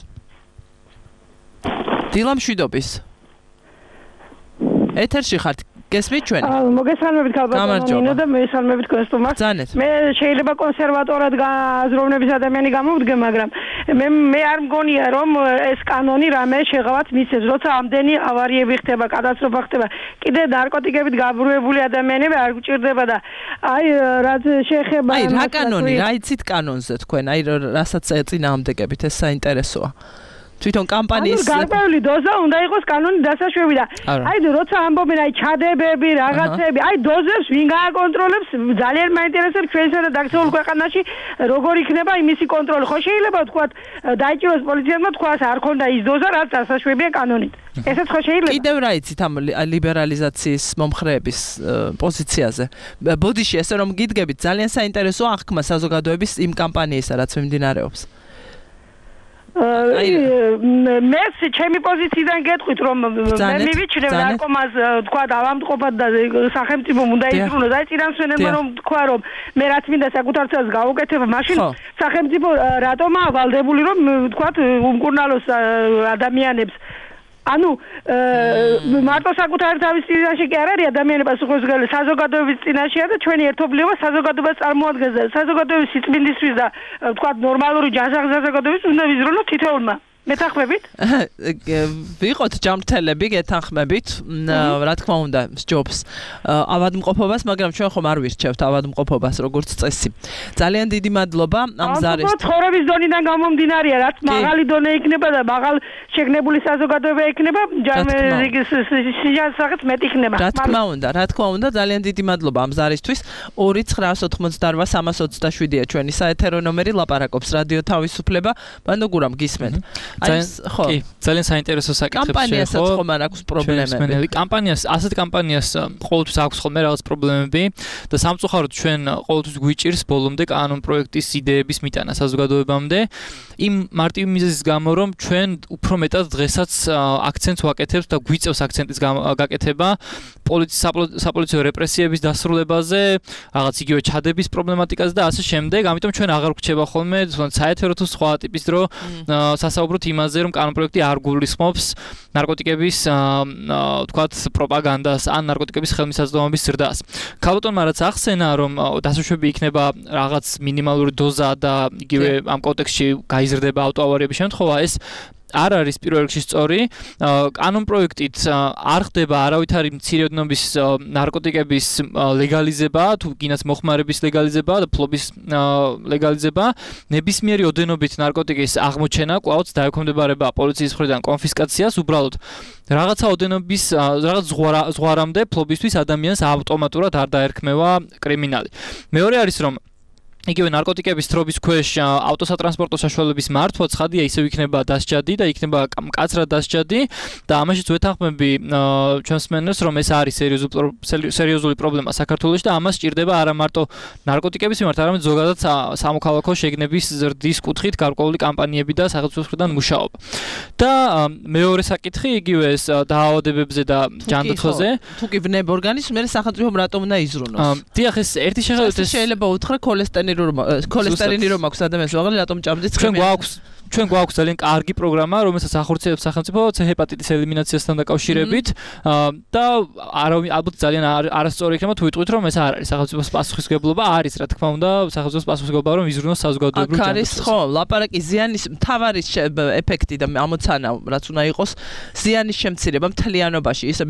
B: დილა მშვიდობის ეთერში ხართ გესმით ჩვენ?
M: მოგესალმებით ქალბატონო და მესალმებით კონსტუმარს. მე შეიძლება კონსერვატორად აზროვნების ადამიანი გამოვდგე, მაგრამ მე არ მგონია რომ ეს კანონი რამე შეღავათ მისცეს, როცა ამდენი ავარიები ხდება, კატასტროფა ხდება. კიდე ნარკოტიკებით გაბრუებული ადამიანები არ გვჭირდება და აი რაც შეეხება
B: აი რა კანონი, რა იცით კანონზე თქვენ? აი რასაც წინააღმდეგებით ეს საინტერესოა. თვითონ კამპანიის
M: გარკვეული დოზა უნდა იყოს კანონის დასაშვები და აი როცა ამბობენ აი ჩადებები რაღაცები აი დოზებს ვინ გააკონტროლებს ძალიან მაინტერესებს ჩვენსა და დაქცეულ ქვეყანაში როგორ იქნება იმისი კონტროლი ხო შეიძლება ვთქვათ დაიჭიროს პოლიციამ თქვას არ ქონდა ის დოზა რაც დასაშვებია კანონით ესეც ხო შეიძლება
B: კიდევ რა იცით ამ ლიბერალიზაციის მომხრეების პოზიციაზე ბოდიში ესე რომ გიდგებით ძალიან საინტერესო აღქმა საზოგადოების იმ კამპანიისა რაც მიმდინარეობს
M: მე ჩემი პოზიციიდან გეტყვით რომ მე მივიჩნევ ნარკომანს თქვა ავამტყოფად და სახელმწიფომ უნდა იზრუნოს აი წინასვენებმა რომ თქვა რომ მე რაც მინდა საკუთარ ცელს გავუკეთებ მაშინ სახელმწიფო რატომაა ვალდებული რომ თქვა უმკურნალოს ადამიანებს ანუ მარტო საკუთარ თავის წინაშე კი არ არის ადამიანები პასუხისმგებელი საზოგადოების წინაშეა და ჩვენი ერთობლიობა საზოგადოებას წარმოადგენს და საზოგადოების სიწმინდისთვის და ვთქვათ ნორმალური ჯანსაღი საზოგადოების უნდა ვიზრუნოთ თითოეულმა მეთანხმებით?
B: ვიყოთ ჯანმრთელები, გეთანხმებით. რა თქმა უნდა, სჯობს ავადმყოფობას, მაგრამ ჩვენ ხომ არ ვირჩევთ ავადმყოფობას როგორც წესი. ძალიან დიდი მადლობა ამ ზარეს.
M: ცხოვრების დონიდან გამომდინარეა, რაც მაღალი დონე იქნება და მაღალ შეგნებული საზოგადოება იქნება, ჯანსაღიც მეტი იქნება.
B: რა თქმა უნდა, ძალიან დიდი მადლობა ამ ზარისთვის. 2988327-ია ჩვენი საეთერო ნომერი, ლაპარაკობს რადიო თავისუფლება. ბანდოგურამ გისმენთ.
K: ძალიან საინტერესო საკითხებს
B: კამპანიასაც ხომ არ აქვს პრობლემები.
K: კამპანიას, ასეთ კამპანიას ყოველთვის აქვს ხოლმე რაღაც პრობლემები და სამწუხაროდ ჩვენ ყოველთვის გვიჭირს ბოლომდე კანონ პროექტის იდეების მიტანა საზოგადოებამდე. იმ მარტივი მიზეზის გამო რომ ჩვენ უფრო მეტად დღესაც აქცენტს ვაკეთებთ და გვიწევს აქცენტის გაკეთება საპოლიციო რეპრესიების დასრულებაზე, რაღაც იგივე ჩადების პრობლემატიკაზე და ასე შემდეგ. ამიტომ ჩვენ აღარ გვრჩება ხოლმე საეთერო თუ სხვა ტიპის დრო სასაუბროთ იმაზე, რომ კანონპროექტი არ გულისხმობს ნარკოტიკების, ვთქვათ, პროპაგანდას ან ნარკოტიკების ხელმისაწვდომობის ზრდას. ქალბატონმა რაც ახსენა, რომ დასაშვები იქნება რაღაც მინიმალური დოზა და იგივე ამ კონტექსტში გაიზრდება ავტოავარიების შემთხვევა, ეს არ არის პირველ რიგში სწორი. კანონპროექტით არ ხდება არავითარი მცირეოდნობის ნარკოტიკების ლეგალიზება, თუ გინდათ მოხმარების ლეგალიზება და ფლობის ლეგალიზება. ნებისმიერი ოდენობით ნარკოტიკის აღმოჩენა კვლავ დაექვემდებარება პოლიციის მხრიდან კონფისკაციას, უბრალოდ რაღაცა ოდენობის რაღაც ზღვარამდე ფლობისთვის ადამიანს ავტომატურად არ დაერქმევა კრიმინალი. მეორე არის რომ იგივე ნარკოტიკების თრობის ქვეშ ავტოსატრანსპორტო საშუალების მართვა ცხადია ისევ იქნება დასჯადი და იქნება მკაცრად დასჯადი და ამაშიც ვეთანხმები ჩვენს მსმენელს რომ ეს არის სერიოზული პრობლემა საქართველოში და ამას სჭირდება არა მარტო ნარკოტიკების მიმართ, არამედ ზოგადად სამოქალაქო შეგნების ზრდის კუთხით გარკვეული კამპანიები და სახელმწიფოს მხრიდან მუშაობა. და მეორე საკითხი იგივე ეს დაავადებებზე და ჯანდაცვაზე.
B: თუ კი ვნებ ორგანიზმს, მე სახელმწიფომ რატომ უნდა იზრუნოს?
K: დიახ, ეს ერთი შეხედვით
B: შეიძლება უთხრა ქოლესტერინის რომ აქვს ადამიანს ვაღალი რატომ ჭამდით
K: ჩვენ გვაქვს ჩვენ გვაქვს ძალიან კარგი პროგრამა, რომელსაც ახორციელებს სახელმწიფო ჰეპატიტის ელიმინაციასთან დაკავშირებით და ალბათ ძალიან არასწორი იქნება თუ ვიტყვით, რომ ეს არ არის სახელმწიფოს პასუხისმგებლობა, არის რა თქმა უნდა სახელმწიფოს პასუხისმგებლობა, რომ იზრუნოს საზოგადოებრივ ჯანდაცვას. არის ხო, ლაპარაკი ზიანის მთავარი ეფექტი და ამოცანა რაც უნდა იყოს ზიანის შემცირება მთლიანობაში ის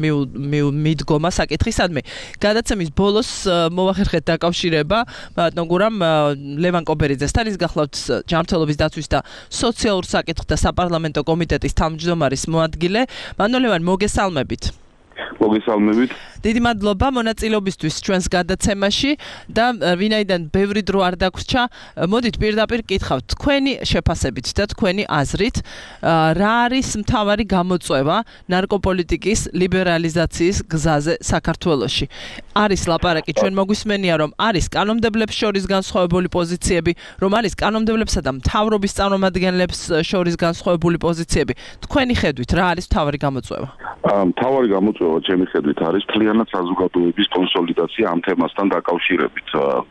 K: მიდგომა საკითხისადმი. გადაცემის ბოლოს მოვახერხეთ დაკავშირება ბატონ გურამ ლევან კობერიძესთან, ის გახლავთ ჯანმრთელობის დაცვის და სოციალურ საკითხთა საპარლამენტო კომიტეტის თავმჯდომარის მოადგილე. ბატონ ლევან, მოგესალმებით.
N: მოგესალმებით.
B: დიდი მადლობა მონაწილეობისთვის ჩვენს გადაცემაში და ვინაიდან ბევრი დრო არ დაგვრჩა, მოდით პირდაპირ კითხავთ თქვენი შეფასებით და თქვენი აზრით, რა არის მთავარი გამოწვევა ნარკოპოლიტიკის ლიბერალიზაციის გზაზე საქართველოში? არის ლაპარაკი, ჩვენ მოგვისმენია, რომ არის კანონმდებლებს შორის განსხვავებული პოზიციები, რომ არის კანონმდებლებსა და მთავრობის წარმომადგენლებს შორის განსხვავებული პოზიციები. თქვენი ხედვით, რა არის მთავარი გამოწვევა?
N: მთავარი გამოწვევა ჩემი ხედვით არის მთლიანად საზოგადოების კონსოლიდაცია ამ თემასთან დაკავშირებით.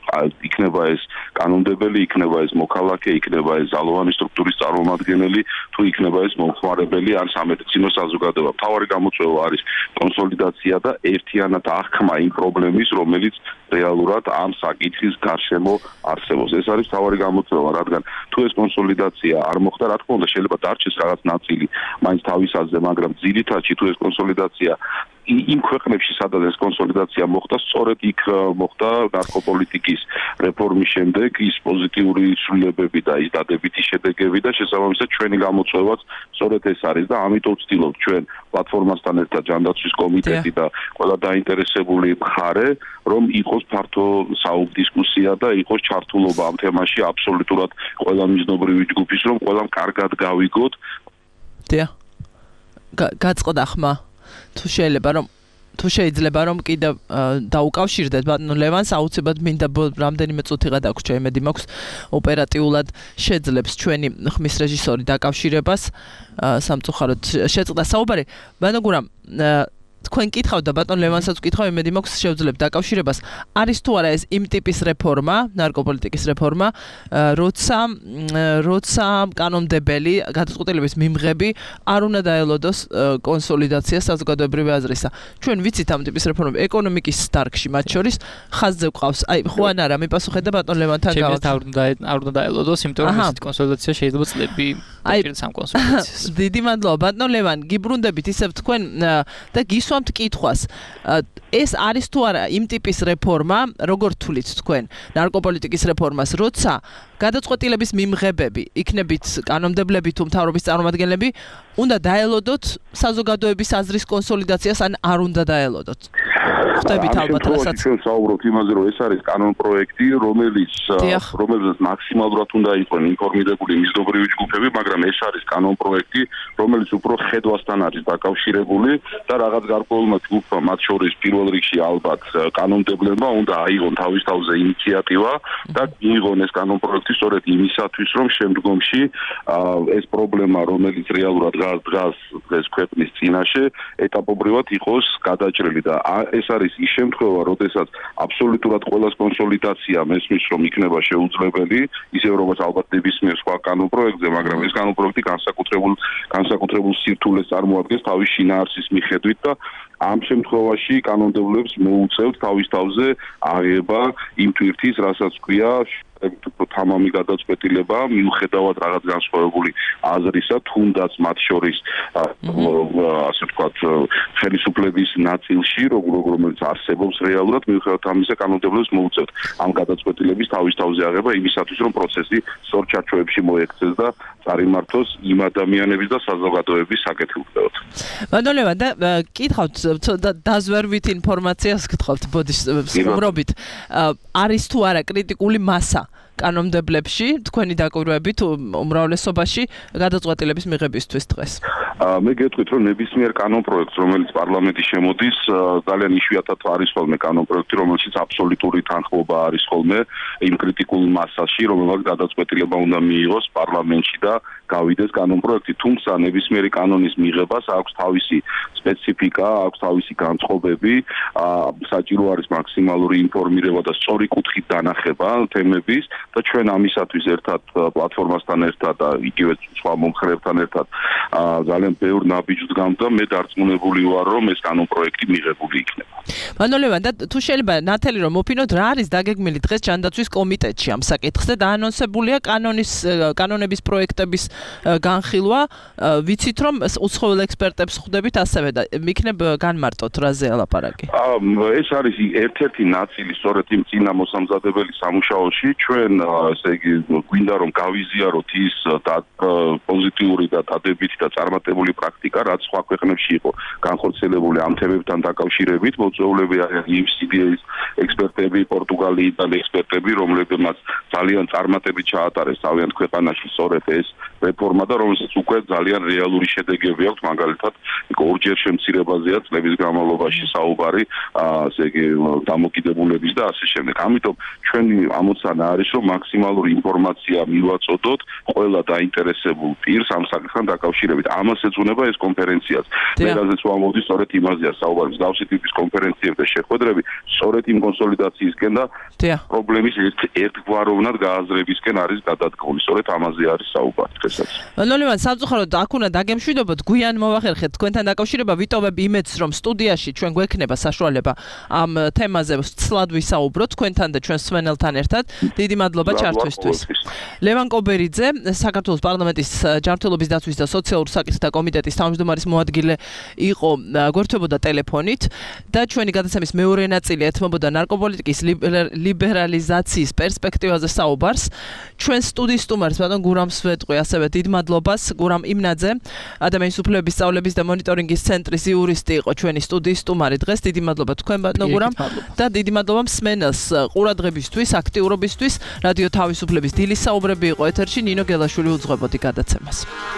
N: იქნება ეს კანონმდებელი, იქნება ეს მოქალაქე, იქნება ეს ძალოვანი სტრუქტურის წარმომადგენელი, თუ იქნება ეს მომხმარებელი ან სამედიცინო საზოგადოება. მთავარი გამოწვევა არის კონსოლიდაცია და ერთიანად აღქმა იმ პრობლემის, რომელიც რეალურად ამ საკითხის გარშემო არსებობს. ეს არის მთავარი გამოწვევა, რადგან თუ ეს კონსოლიდაცია არ მოხდა, რა თქმა უნდა, შეიძლება დარჩეს რაღაც ნაწილი მაინც თავისაზე, მაგრამ ძირითადში თუ ეს კონსოლიდაცია იმ ქვეყნებში, სადაც ეს კონსოლიდაცია მოხდა, სწორედ იქ მოხდა ნარკოპოლიტიკის რეფორმის შემდეგ ის პოზიტიური ცვლილებები და ის დადებითი შედეგები და შესაბამისად ჩვენი გამოწვევაც სწორედ ეს არის და ამიტომ ვცდილობთ ჩვენ პლატფორმასთან ერთად ჯანდაცვის კომიტეტი და ყველა დაინტერესებული მხარე, რომ იყოს ფართო საუბდისკუსია და იყოს ჩართულობა ამ თემაში აბსოლუტურად ყველა მიზნობრივი ჯგუფის, რომ ყველამ კარგად გავიგოთ.
B: დიახ. გაწყდა ხმა. თუ შეიძლება რომ კიდევ დაუკავშირდეთ ბატონ ლევანს, აუცილებლად მინდა რამდენიმე წუთიღა დაგვრჩა, იმედი მაქვს ოპერატიულად შეძლებს ჩვენი ხმის რეჟისორი დაკავშირებას სამწუხაროდ შეწყდა საუბარი. ბატონ გურამ, თქვენ კითხავთ და ბატონ ლევანსაც ვკითხავ, იმედი მაქვს შევძლებთ დაკავშირებას. არის თუ არა ეს იმ ტიპის რეფორმა, ნარკოპოლიტიკის რეფორმა, როცა კანონმდებელი გადაწყვეტილების მიმღები არ უნდა დაელოდოს კონსოლიდაცია საზოგადოებრივი აზრისა. ჩვენ ვიცით ამ ტიპის რეფორმები ეკონომიკის დარგში, მათ შორის ხაზზე ვყავს. აი, ხო ან არა, მიპასუხეთ და ბატონ ლევანთან გავაკეთე.
K: ჩემს არ უნდა დაელოდოს, იმიტომ რომ ეს კონსოლიდაცია შეიძლება წლები დაიწყოს ამ კონსოლიდაციას.
B: დიდი მადლობა, ბატონ ლევან, გიბრუნდებით ისევ თქვენ და გისვამთ კითხვას. ეს არის თუ არა იმ ტიპის რეფორმა, როგორ თulit თქვენ ნარკოპოლიტიკის რეფორმას, როცა გადაწყვეტილების მიმღებები, იქნებით კანონმდებლები თუ მთავრობის წარმომადგენლები, უნდა დაელოდოთ საზოგადოების აზრის კონსოლიდაციას ან არ უნდა დაელოდოთ? ხვდებით ალბათ რასაც
N: ჩვენ საუბრობთ იმაზე, რომ ეს არის კანონპროექტი, რომელიც მაქსიმალურად უნდა იყვნენ ინფორმირებული მიზნობრივი ჯგუფები, მაგრამ ეს არის კანონპროექტი, რომელიც უფრო ხედვასთან არის დაკავშირებული და რაღაც გარკვეულმა ჯგუფმა, მათ შორის პირველ რიგში ალბათ კანონმდებლებმა უნდა აიღონ თავის თავზე ინიციატივა და მიიღონ ეს კანონპროექტი სწორედ იმისათვის, რომ შემდგომში ეს პრობლემა, რომელიც რეალურად დგას დღეს ქვეყნის წინაშე, ეტაპობრივად იყოს გადაჭრილი და ეს არის ის შემთხვევა, როდესაც აბსოლუტურად ყველას კონსოლიდაცია მესმის, რომ იქნება შეუძლებელი, ისევ როგორც ალბათ ნებისმიერ სხვა კანონპროექტზე, მაგრამ ეს კანონპროექტი განსაკუთრებულ სირთულეს წარმოადგენს თავის შინაარსის მიხედვით და ამ შემთხვევაში კანონმდებლებს მოუწევთ თავის თავზე აღება იმ თვირთის, რასაც ქვია თამამი გადაწყვეტილება მიუხედავად რაღაც განსხვავებული აზრისა, თუნდაც მათ შორის ასე ვთქვათ ხელისუფლების ნაწილში, რომელიც არსებობს რეალურად, მიუხედავად ამისა კანონმდებლებს მოუწევთ ამ გადაწყვეტილების თავის თავზე აღება იმისათვის, რომ პროცესი სწორ ჩარჩოებში მოექცეს და წარიმართოს იმ ადამიანების და საზოგადოების საკეთილდღეოდ.
B: ბატონ ლევან, კითხავთ დაზვერვით ინფორმაციას გთხოვთ, ბოდიშუმრობით, არის თუ არა კრიტიკული მასა კანონმდებლებში, თქვენი დაკვირვებით უმრავლესობაში გადაწყვეტილების მიღებისთვის დღეს?
N: მე გეტყვით, რომ ნებისმიერ კანონპროექტს, რომელიც პარლამენტში შემოდის, ძალიან იშვიათად არის ხოლმე კანონპროექტი, რომელშიც აბსოლუტური თანხმობა არის ხოლმე იმ კრიტიკულ მასაში, რომელსაც გადაწყვეტილება უნდა მიიღოს პარლამენტში და გავიდეს კანონპროექტი, თუმცა ნებისმიერი კანონის მიღებას აქვს თავისი სპეციფიკა, აქვს თავისი განწყობები, საჭირო არის მაქსიმალური ინფორმირება და სწორი კუთხით დანახება თემების და ჩვენ ამისათვის ერთად პლატფორმასთან ერთად და იგივე სხვა მომხრეებთან ერთად ძალიან ბევრ ნაბიჯს გავდა, მე დარწმუნებული ვარ, რომ ეს კანონპროექტი მიღებული იქნება.
B: მანოლევან და თუ შეიძლება ნათელი რომ მოფინოთ რა არის დაგეგმილი დღეს ჯანდაცვის კომიტეტში ამ საკითხს და დაანონსებულია კანონების პროექტების განხილვა, ვიცით რომ უცხოელ ექსპერტებს ხვდებით ასევე და მიქნებ განმარტოთ რაზე ლაპარაკი.
N: ეს არის ერთ-ერთი ნაწილი სწორედ იმ წინა მოსამზადებელი სამუშაოში, ჩვენ ესე იგი გვინდა რომ გავიზიაროთ ის პოზიტიური და დადებითი და წარმატებული პრაქტიკა, რაც სხვა ქვეყნებში იყო განხორციელებული ამ თემებთან დაკავშირებით, მოწვეულები არიან EFCDA-ის ექსპერტები, პორტუგალიიდან ექსპერტები, რომლებმაც ძალიან წარმატებით ჩაატარეს თავიანთ ქვეყანაში სწორედ ეს რეფორმა და რომელსაც უკვე ძალიან რეალური შედეგები აქვს, მაგალითად, ორჯერ შემცირებაზეა წლების განმავლობაში საუბარი, ასე იგი დამოკიდებულების და ასე შემდეგ. ამიტომ ჩვენი ამოცანა არის, რომ მაქსიმალური ინფორმაცია მივაწოდოთ ყველა დაინტერესებულ პირს ამ საკითხთან დაკავშირებით. ამას ეძღვნება ეს კონფერენციაც. მე რაზეც ვამბობდი, სწორედ იმაზეა საუბარი, მსგავსი ტიპის კონფერენციები და შეხვედრები, სწორედ იმ კონსოლიდაციისკენ და პრობლემის ერთგვაროვნად გააზრებისკენ არის გადადგმული. სწორედ ამაზე არის საუბარი დღესაც.
B: ნოლევან, სამწუხაროდ აქ უნდა დაგემშვიდობოთ, გვიან მოვახერხეთ თქვენთან დაკავშირება, ვიტოვებ იმედს, რომ სტუდიაში ჩვენ გვექნება საშუალება ამ თემაზე ცლად ვისაუბროთ თქვენთან და ჩვენს მსმენელთან ერთად. დიდი მადლობა ჩართვისთვის. ლევან კობერიძე, საქართველოს პარლამენტის ჯანმრთელობის დაცვის და სოციალურ საკითხთა კომიტეტის თავმჯდომარის მოადგილე იყო, გვერდებოდა ტელეფონით და ჩვენი გადაცემის მეორე ნაწილი ეთმობოდა ნარკოპოლიტიკის ლიბერალიზაციის პერსპექტივაზე საუბარს. ჩვენ სტუდიის სტუმარს ბატონ გურამს ვეტყვი, ასევე დიდ მადლობას გურამ იმნაძე, ადამიანის უფლებების სწავლების და მონიტორინგის ცენტრის იურისტი იყო ჩვენი სტუდიის სტუმარი დღეს. დიდი მადლობა თქვენ ბატონ გურამ და დიდი მადლობა მსმენელს ყურადღებისთვის, აქტიურობისთვის. რადიო თავისუფლების დილის საუბრები იყო ეთერში, ნინო გელაშვილი უძღვებოდი გადაცემას.